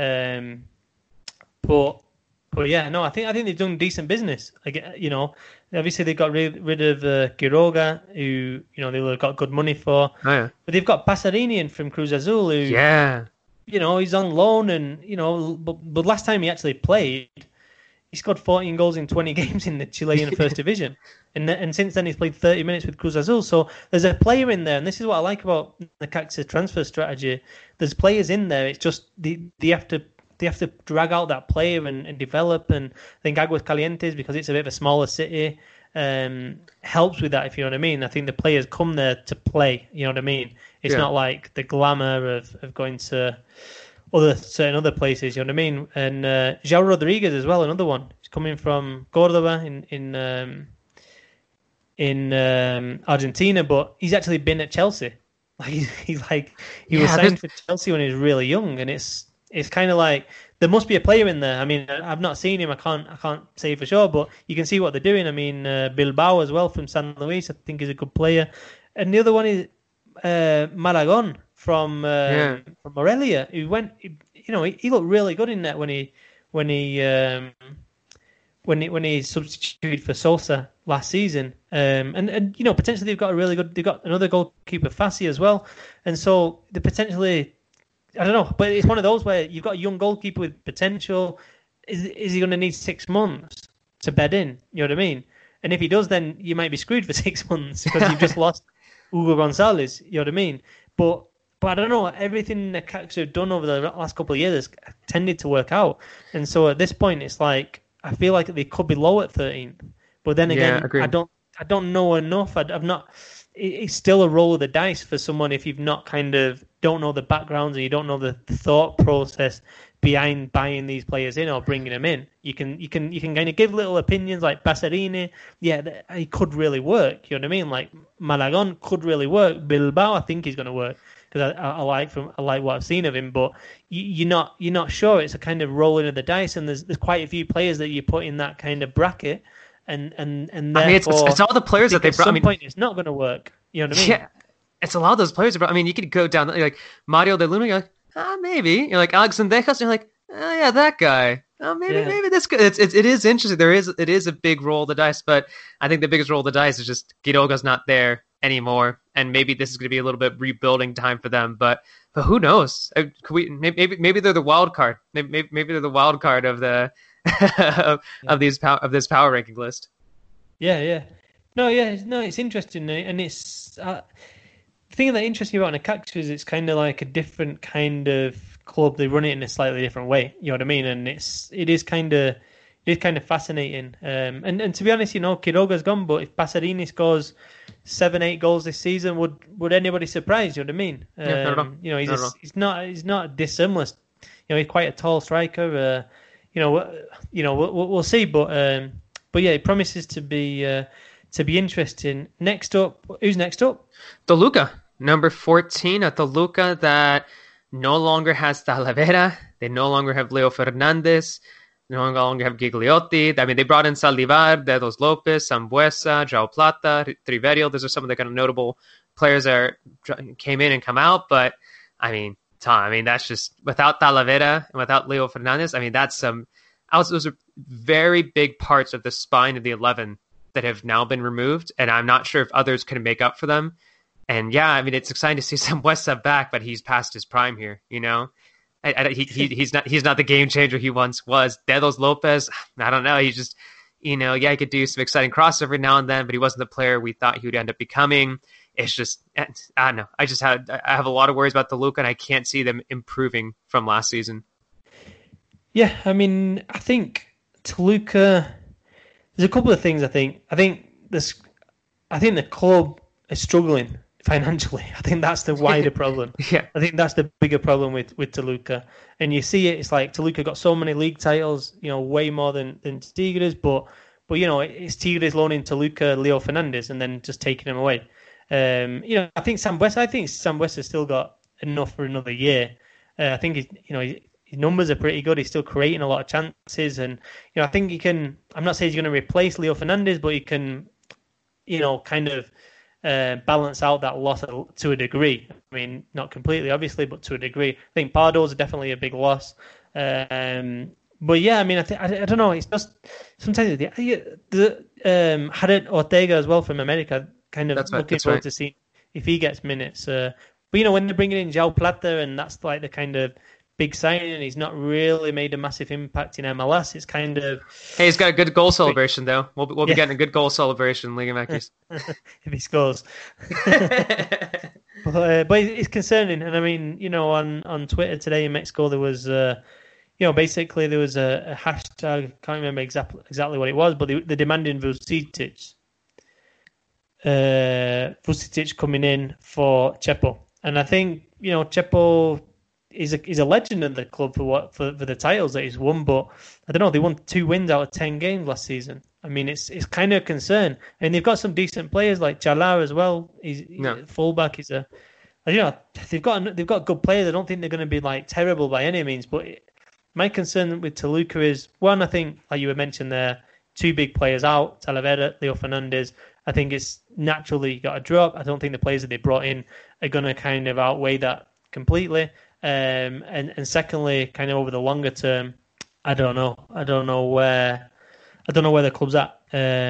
But yeah, no, I think they've done decent business. Obviously they got rid of Quiroga, who they've got good money for. Oh, yeah. But they've got Pasarini in from Cruz Azul, who he's on loan, and but last time he actually played, he scored 14 goals in 20 games in the Chilean First Division, and since then he's played 30 minutes with Cruz Azul. So there's a player in there, and this is what I like about the Necaxa transfer strategy. There's players in there. It's just they have to drag out that player and develop. And I think Aguas Calientes, because it's a bit of a smaller city, helps with that, if you know what I mean. I think the players come there to play, you know what I mean? It's not like the glamour of going to certain other places, you know what I mean? And João Rodriguez as well, another one. He's coming from Cordoba in Argentina, but he's actually been at Chelsea. He was signed for Chelsea when he was really young, and it's kind of like there must be a player in there. I mean, I've not seen him. I can't say for sure, but you can see what they're doing. I mean, Bilbao as well from San Luis, I think, is a good player. And the other one is Malagon from Morelia, who went. He looked really good in that when he substituted for Sosa last season. And potentially they've got another goalkeeper, Fassi, as well. And so they potentially, I don't know, but it's one of those where you've got a young goalkeeper with potential. Is he going to need 6 months to bed in? You know what I mean? And if he does, then you might be screwed for 6 months because you've just lost Hugo Gonzalez. You know what I mean? But I don't know. Everything the Necaxa have done over the last couple of years has tended to work out. And so at this point, it's like I feel like they could be low at 13th. But then again, I don't know enough. I've not. It's still a roll of the dice for someone if you've not kind of don't know the backgrounds and you don't know the thought process behind buying these players in or bringing them in. You can kind of give little opinions like Pasarini. Yeah, he could really work. You know what I mean? Like Malagon could really work. Bilbao, I think he's going to work because I like what I've seen of him. But you're not sure. It's a kind of rolling of the dice, and there's quite a few players that you put in that kind of bracket. And I mean, it's all the players that they brought. At some point, it's not going to work. You know what I mean? Yeah, it's a lot of those players. I mean, you could go down like Mario de Luna. You're like, maybe. You're like Alex Sendejas. You're like, oh yeah, that guy. Oh, maybe this guy. It is interesting. It is a big roll of the dice, but I think the biggest roll of the dice is just Quiroga's not there anymore, and maybe this is going to be a little bit rebuilding time for them. But who knows? Maybe they're the wild card. Maybe they're the wild card of the. of this power ranking list. Yeah. No, it's interesting, and it's the thing that interests me about Necaxa is it's kind of like a different kind of club. They run it in a slightly different way. You know what I mean? And it is kind of fascinating. And to be honest, Quiroga's gone, but if Pasarini scores 7-8 goals this season, would anybody surprise? You know what I mean? He's not dissimilar. He's quite a tall striker. We'll see, but yeah, it promises to be interesting. Next up, who's next up? Toluca, number 14 at Toluca, that no longer has Talavera. They no longer have Leo Fernandez. No longer have Gigliotti. I mean, they brought in Saldivar, Dedos Lopez, Sambuesa, João Plata, Triverio. Those are some of the kind of notable players that came in and come out. But I mean, Tom, that's just without Talavera and without Leo Fernandez. I mean, that's some. It very big parts of the spine of the 11 that have now been removed, and I'm not sure if others can make up for them. And yeah, I mean, it's exciting to see Sambuesa back, but he's past his prime here. He's not the game changer he once was. Dedos Lopez, I don't know. He's just, he could do some exciting cross every now and then, but he wasn't the player we thought he would end up becoming. It's just, I don't know. I have a lot of worries about Toluca, and I can't see them improving from last season. Yeah, I mean, I think Toluca. There's a couple of things. I think the club is struggling financially. I think that's the wider problem. Yeah, I think that's the bigger problem with Toluca. And you see it. It's like Toluca got so many league titles, way more than Tigres. But it's Tigres loaning Toluca Leo Fernandez and then just taking him away. I think Sambuesa still got enough for another year. I think his numbers are pretty good. He's still creating a lot of chances, and I think he can. I'm not saying he's going to replace Leo Fernandez, but he can, kind of balance out that loss to a degree. I mean, not completely, obviously, but to a degree. I think Pardo's definitely a big loss. But yeah, I mean, I don't know. It's just sometimes the Jared Ortega as well from America. Kind of looking forward to see if he gets minutes. But when they're bringing in João Plata, and that's like the kind of big signing, and he's not really made a massive impact in MLS. It's kind of... Hey, he's got a good goal celebration, though. We'll be getting a good goal celebration, Liga MX. If he scores. but it's concerning. And I mean, on Twitter today in Mexico, there was... basically there was a hashtag. I can't remember exactly what it was, but they're demanding Vucetich coming in for Chepo, and I think Chepo is a legend in the club for the titles that he's won. But I don't know, they won 2 wins out of 10 games last season. I mean, it's kind of a concern, and they've got some decent players like Chalar as well. He's a fullback. They've got good players. I don't think they're going to be like terrible by any means, but my concern with Toluca is, one, I think, like you were mentioned there, 2 big players out, Talavera, Leo Fernandez. I think it's naturally got a drop. I don't think the players that they brought in are going to kind of outweigh that completely. And secondly, kind of over the longer term, I don't know where the club's at.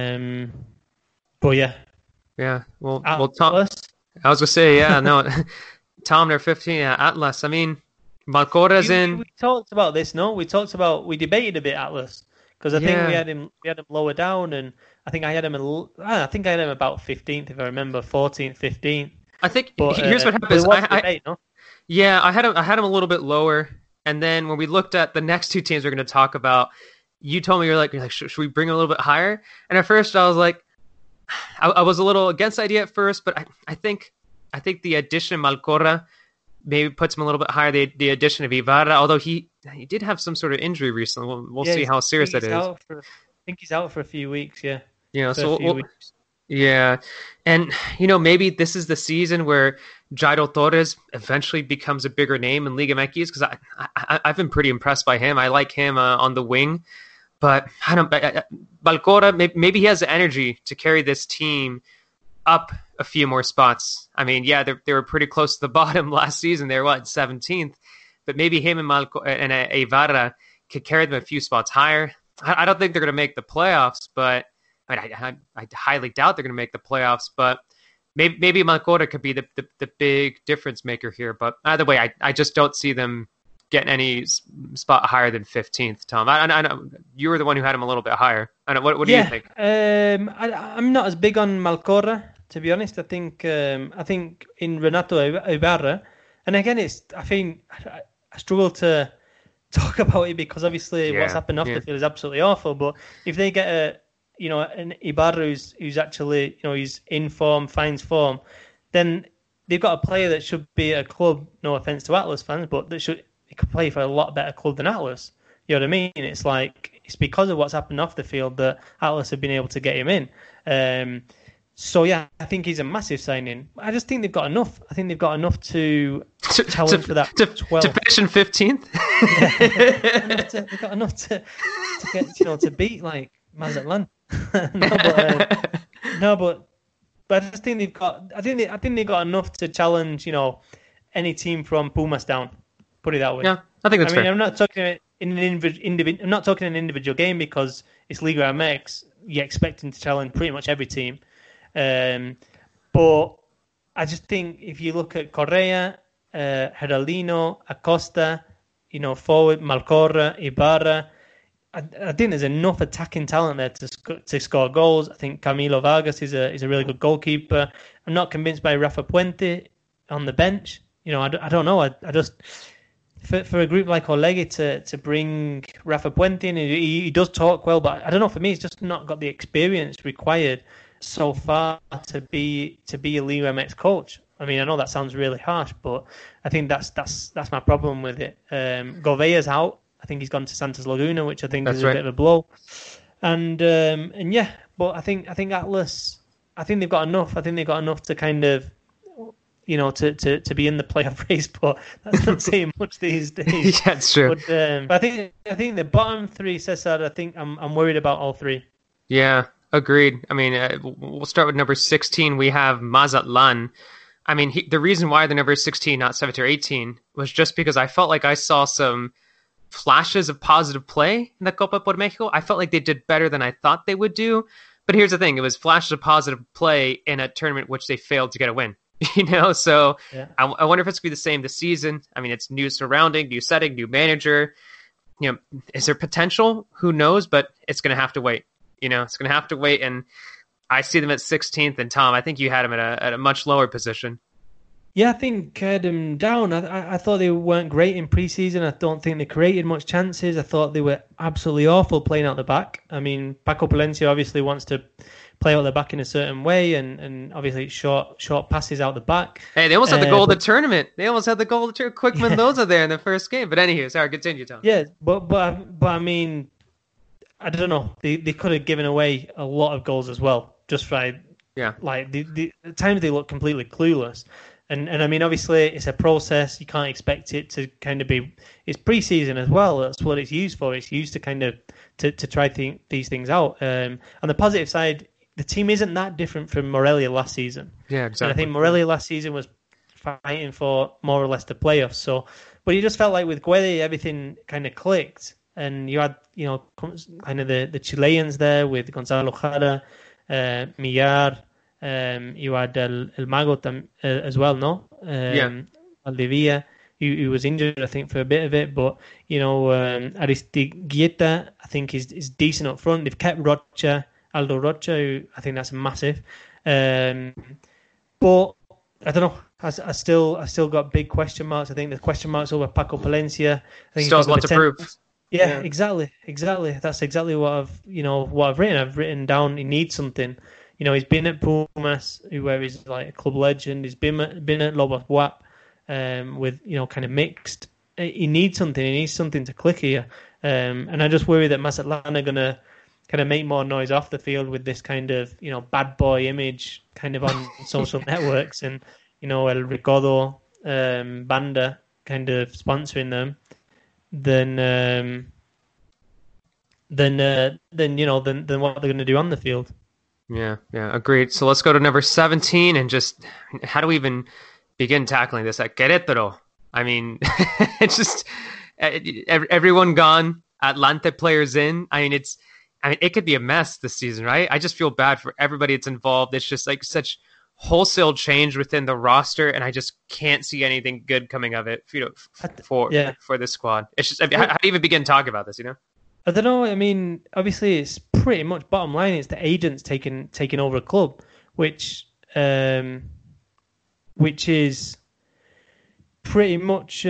But yeah. Yeah. Well, Tom, I was going to say, yeah, no, Tom, they're 15 at Atlas. I mean, Malcorra's in. We talked about this, no? We debated a bit Atlas, because I think we had him lower down, and I think I had him about 15th, if I remember, 14th, 15th. I think here's what happens. Yeah, I had him a little bit lower, and then when we looked at the next 2 teams we're going to talk about, you told me you're like, should we bring him a little bit higher? And at first I was like, I was a little against the idea at first, but I think the addition of Malcorra maybe puts him a little bit higher. The addition of Ibarra, although he did have some sort of injury recently. We'll see how serious that is. I think he's out for a few weeks. Yeah. Weeks. Yeah, and maybe this is the season where Jairo Torres eventually becomes a bigger name in Liga MX, because I've been pretty impressed by him. I like him on the wing, but I don't. Malcorra, maybe he has the energy to carry this team up a few more spots. I mean, yeah, they were pretty close to the bottom last season. They're 17th, but maybe him and Ibarra could carry them a few spots higher. I don't think they're going to make the playoffs, but I highly doubt they're going to make the playoffs. But maybe Malcorra could be the big difference maker here. But either way, I just don't see them getting any spot higher than 15th. Tom, I know you were the one who had him a little bit higher. I know. What do you think? I'm not as big on Malcorra, to be honest. I think in Renato Ibarra, and again, I struggle to talk about it because obviously what's happened off the field is absolutely awful. But if they get an Ibarra who's actually he's in form, finds form, then they've got a player that should be at a club. No offense to Atlas fans, but he could play for a lot better club than Atlas. You know what I mean? It's because of what's happened off the field that Atlas have been able to get him in. So yeah, I think he's a massive signing. I just think they've got enough. I think they've got enough to challenge for that 12th. To finish in 15th. They've got enough to get to beat like Mazatlan. But I just think they've got. I think they've got enough to challenge any team from Pumas down. Put it that way. Yeah, I think that's fair. I'm not talking in an individual. I'm not talking an individual game because it's Liga MX. You expect him to challenge pretty much every team, but I just think if you look at Correa, Geraldino, Acosta, forward Malcorra, Ibarra, I think there's enough attacking talent there to score goals. I think Camilo Vargas is a really good goalkeeper. I'm not convinced by Rafa Puente on the bench. I don't know. I just for a group like Orlegui to bring Rafa Puente in, he does talk well, but I don't know. For me, he's just not got the experience required so far to be a Liga MX coach. I mean, I know that sounds really harsh, but I think that's my problem with it. Gouvea's out. I think he's gone to Santos Laguna, which I think is a bit of a blow. And yeah, but I think Atlas. I think they've got enough. I think they've got enough to kind of, to be in the playoff race. But that's not saying much these days. Yeah, it's true. But I think the bottom three, Cesar. I think I'm worried about all three. Yeah, agreed. I mean, we'll start with number 16. We have Mazatlan. I mean, the reason why they're number 16, not 17 or 18, was just because I felt like I saw some flashes of positive play in the Copa por Mexico. I felt like they did better than I thought they would do. But here's the thing. It was flashes of positive play in a tournament which they failed to get a win. So yeah. I wonder if it's going to be the same this season. I mean, it's new surrounding, new setting, new manager. Is there potential? Who knows? But it's going to have to wait. It's going to have to wait. And I see them at 16th. And Tom, I think you had them at a much lower position. Yeah, I think I had them down. I thought they weren't great in pre-season. I don't think they created much chances. I thought they were absolutely awful playing out the back. I mean, Paco Palencia obviously wants to play out the back in a certain way, and obviously short passes out the back. Hey, they almost had the goal of the tournament. They almost had the goal of the tournament. Quick Mendoza there in the first game. But anywho, sorry, continue, Tom. Yeah, but I mean, I don't know. They could have given away a lot of goals as well. Just by like the at times they look completely clueless. And I mean, obviously, it's a process. You can't expect it to kind of be. It's pre-season as well. That's what it's used for. It's used to kind of to try these things out. On the positive side, the team isn't that different from Morelia last season. Yeah, exactly. And I think Morelia last season was fighting for more or less the playoffs. So, but it just felt like with Guede, everything kind of clicked, and you had kind of the Chileans there with Gonzalo Jara, Millar. You had El Mago as well, no? Valdivia, who was injured, I think, for a bit of it. But, Aristigueta, I think, is decent up front. They've kept Aldo Rocha, who I think that's massive. But I don't know. I still got big question marks. I think the question marks over Paco Palencia. I think still has a lot to prove. Yeah, exactly. That's exactly what I've written. I've written down he needs something. He's been at Pumas, where he's like a club legend. He's been at Lobos WAP, with kind of mixed. He needs something. He needs something to click here, and I just worry that Mazatlan are gonna kind of make more noise off the field with this kind of bad boy image kind of on social networks, and El Recodo Banda kind of sponsoring them. Then what they're going to do on the field. Yeah, agreed. So let's go to number 17 and just how do we even begin tackling this at Querétaro? I mean, it's just everyone gone. Atlante players in. I mean, it could be a mess this season, right? I just feel bad for everybody that's involved. It's just like such wholesale change within the roster, and I just can't see anything good coming of it. For this squad, it's just how do you even begin talking about this? I don't know. I mean, obviously, it's pretty much bottom line. It's the agents taking over a club, which is pretty much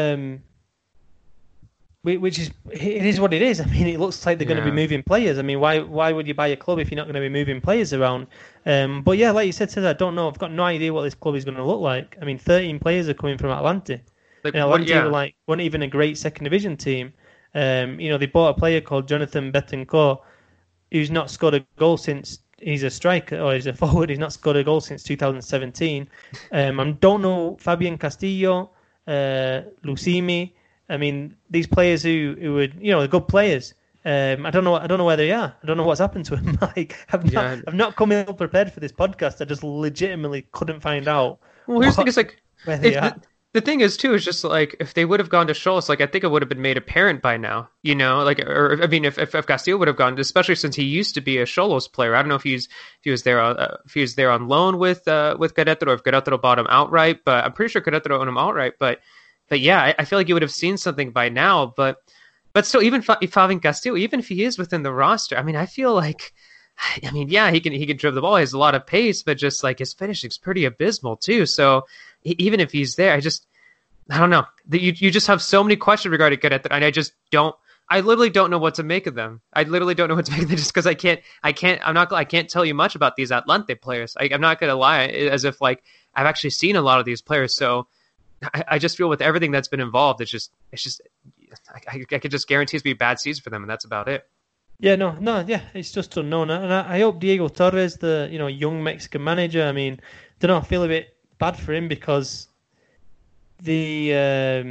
which is it is what it is. I mean, it looks like they're going to be moving players. I mean, why would you buy a club if you're not going to be moving players around? But yeah, like you said, I don't know. I've got no idea what this club is going to look like. I mean, 13 players are coming from Atlante. Atlante weren't even a great second division team. They bought a player called Jonathan Betancourt, who's not scored a goal since he's a striker or he's a forward. He's not scored a goal since 2017. I don't know Fabian Castillo, Lucimi. I mean, these players who were they're good players. I don't know where they are. I don't know what's happened to them. I've not come ill prepared for this podcast. I just legitimately couldn't find out. Well, here's the thing: it's like where they are. the thing is too, is just like if they would have gone to Scholes, like I think it would have been made apparent by now, like, or I mean, if Castillo would have gone, especially since he used to be a Xolos player. I don't know if he was there on loan with Querétaro, or if Querétaro bought him outright, but I'm pretty sure Querétaro owned him outright. But yeah, I feel like you would have seen something by now. But still, even Fabian Castillo, even if he is within the roster, I mean, I feel like, I mean, yeah, he can dribble the ball. He has a lot of pace, but just like his finishing's pretty abysmal too. So even if he's there, I don't know. You just have so many questions regarding Querétaro, and I literally don't know what to make of them. I literally don't know what to make of them just because I can't tell you much about these Atlante players. I'm not going to lie, as if like I've actually seen a lot of these players. So I just feel with everything that's been involved, it's just I could just guarantee it's be a bad season for them, and that's about it. Yeah, yeah, it's just unknown. And I hope Diego Torres, the young Mexican manager, I mean, I feel a bit bad for him because there's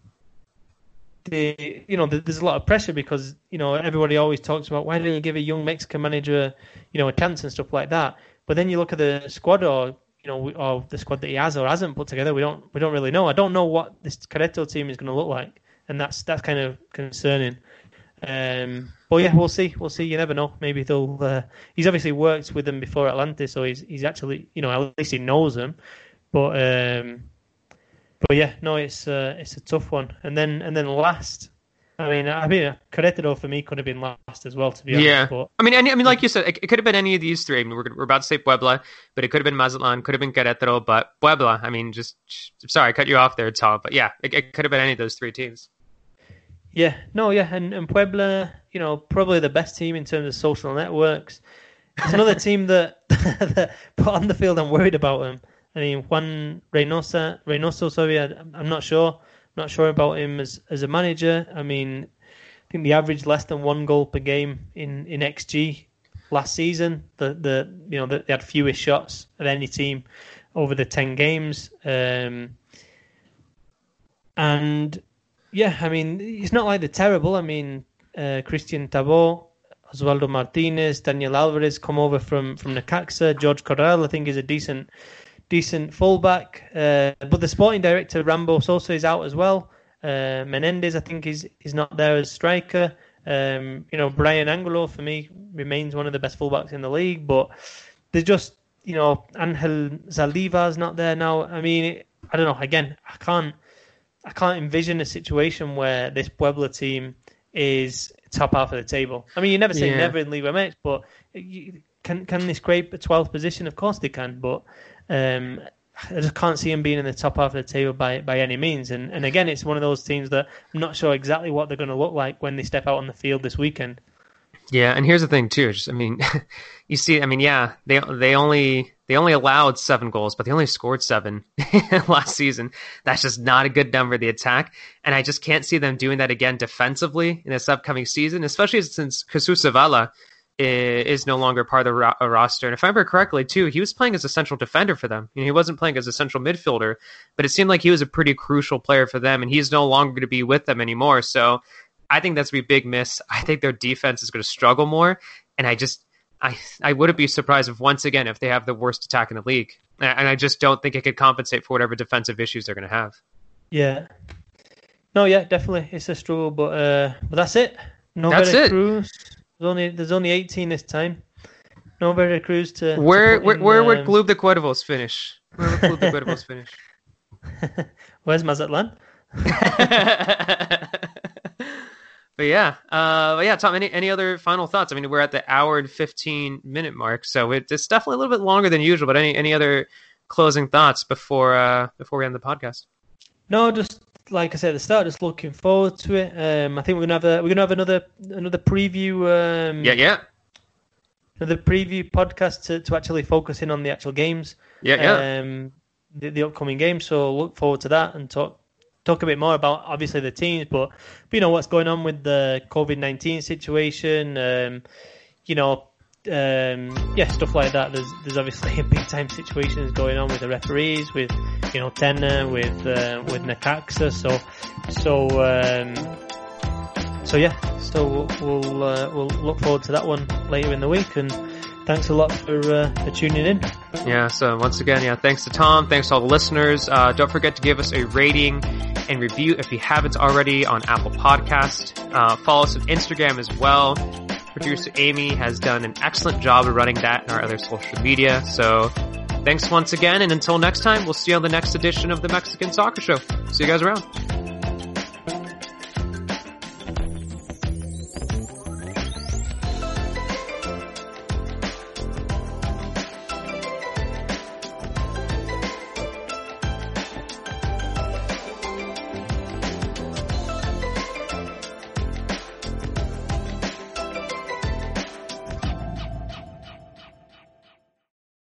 a lot of pressure because everybody always talks about why don't you give a young Mexican manager a chance and stuff like that. But then you look at the squad or the squad that he has or hasn't put together. We don't really know. I don't know what this Querétaro team is going to look like, and that's kind of concerning. But yeah, we'll see. You never know. Maybe they'll. He's obviously worked with them before Atlante, so he's actually at least he knows them. But yeah, no, it's a tough one. And then last, I mean, Querétaro for me could have been last as well, to be honest. Yeah, but, I mean, like you said, it could have been any of these three. I mean, we're about to say Puebla, but it could have been Mazatlan, could have been Querétaro, but Puebla. I mean, sorry, I cut you off there, Tom, but yeah, it could have been any of those three teams. Yeah, no, yeah, and Puebla, probably the best team in terms of social networks. It's another team that put on the field, I'm worried about them. I mean, Juan Reynoso, sorry, I'm not sure. I'm not sure about him as a manager. I mean, I think they averaged less than 1 goal per game in XG last season. They had fewest shots of any team over the 10 games. And yeah, I mean, it's not like they're terrible. I mean, Christian Tabó, Osvaldo Martinez, Daniel Alvarez come over from Necaxa. George Corral, I think, is a decent fullback. But the sporting director, Rambo Sosa, is out as well. Menendez, I think, is not there as striker. Brian Angulo, for me, remains one of the best fullbacks in the league. But there's just, Angel Zaldivar's not there now. I mean, I don't know. Again, I can't envision a situation where this Puebla team is top half of the table. I mean, you never say never in Liga MX, but can they scrape a 12th position? Of course they can, but I just can't see them being in the top half of the table by any means. And again, it's one of those teams that I'm not sure exactly what they're going to look like when they step out on the field this weekend. Yeah, and here's the thing too. I mean, you see, I mean, yeah, they only allowed 7 goals, but they only scored 7 last season. That's just not a good number, the attack. And I just can't see them doing that again defensively in this upcoming season, especially since Jesus Zavala is no longer part of the roster. And if I remember correctly, too, he was playing as a central defender for them. He wasn't playing as a central midfielder, but it seemed like he was a pretty crucial player for them, and he's no longer going to be with them anymore. So I think that's going to be a big miss. I think their defense is going to struggle more, and I wouldn't be surprised if once again if they have the worst attack in the league, and I just don't think it could compensate for whatever defensive issues they're going to have. Yeah, no, yeah, definitely it's a struggle, but that's it. No Veracruz. There's only 18 this time. No Veracruz to. Where would Club de Cuervos finish? Where would Club de Cuervos finish? Where's Mazatlan? But yeah, Tom, any other final thoughts? I mean, we're at the hour and 15-minute mark, so it's definitely a little bit longer than usual. But any other closing thoughts before we end the podcast? No, just like I said at the start, just looking forward to it. I think we're gonna have another preview. Another preview podcast to actually focus in on the actual games. The upcoming games. So look forward to that and talk a bit more about obviously the teams, but what's going on with the COVID-19 situation, stuff like that. There's obviously big time situations going on with the referees, with Tena, with Necaxa. So we'll look forward to that one later in the week, and thanks a lot for tuning in. Yeah, so once again, thanks to Tom. Thanks to all the listeners. Don't forget to give us a rating and review if you haven't already on Apple Podcast. Follow us on Instagram as well. Producer Amy has done an excellent job of running that and our other social media. So thanks once again, and until next time, we'll see you on the next edition of the Mexican Soccer Show. See you guys around.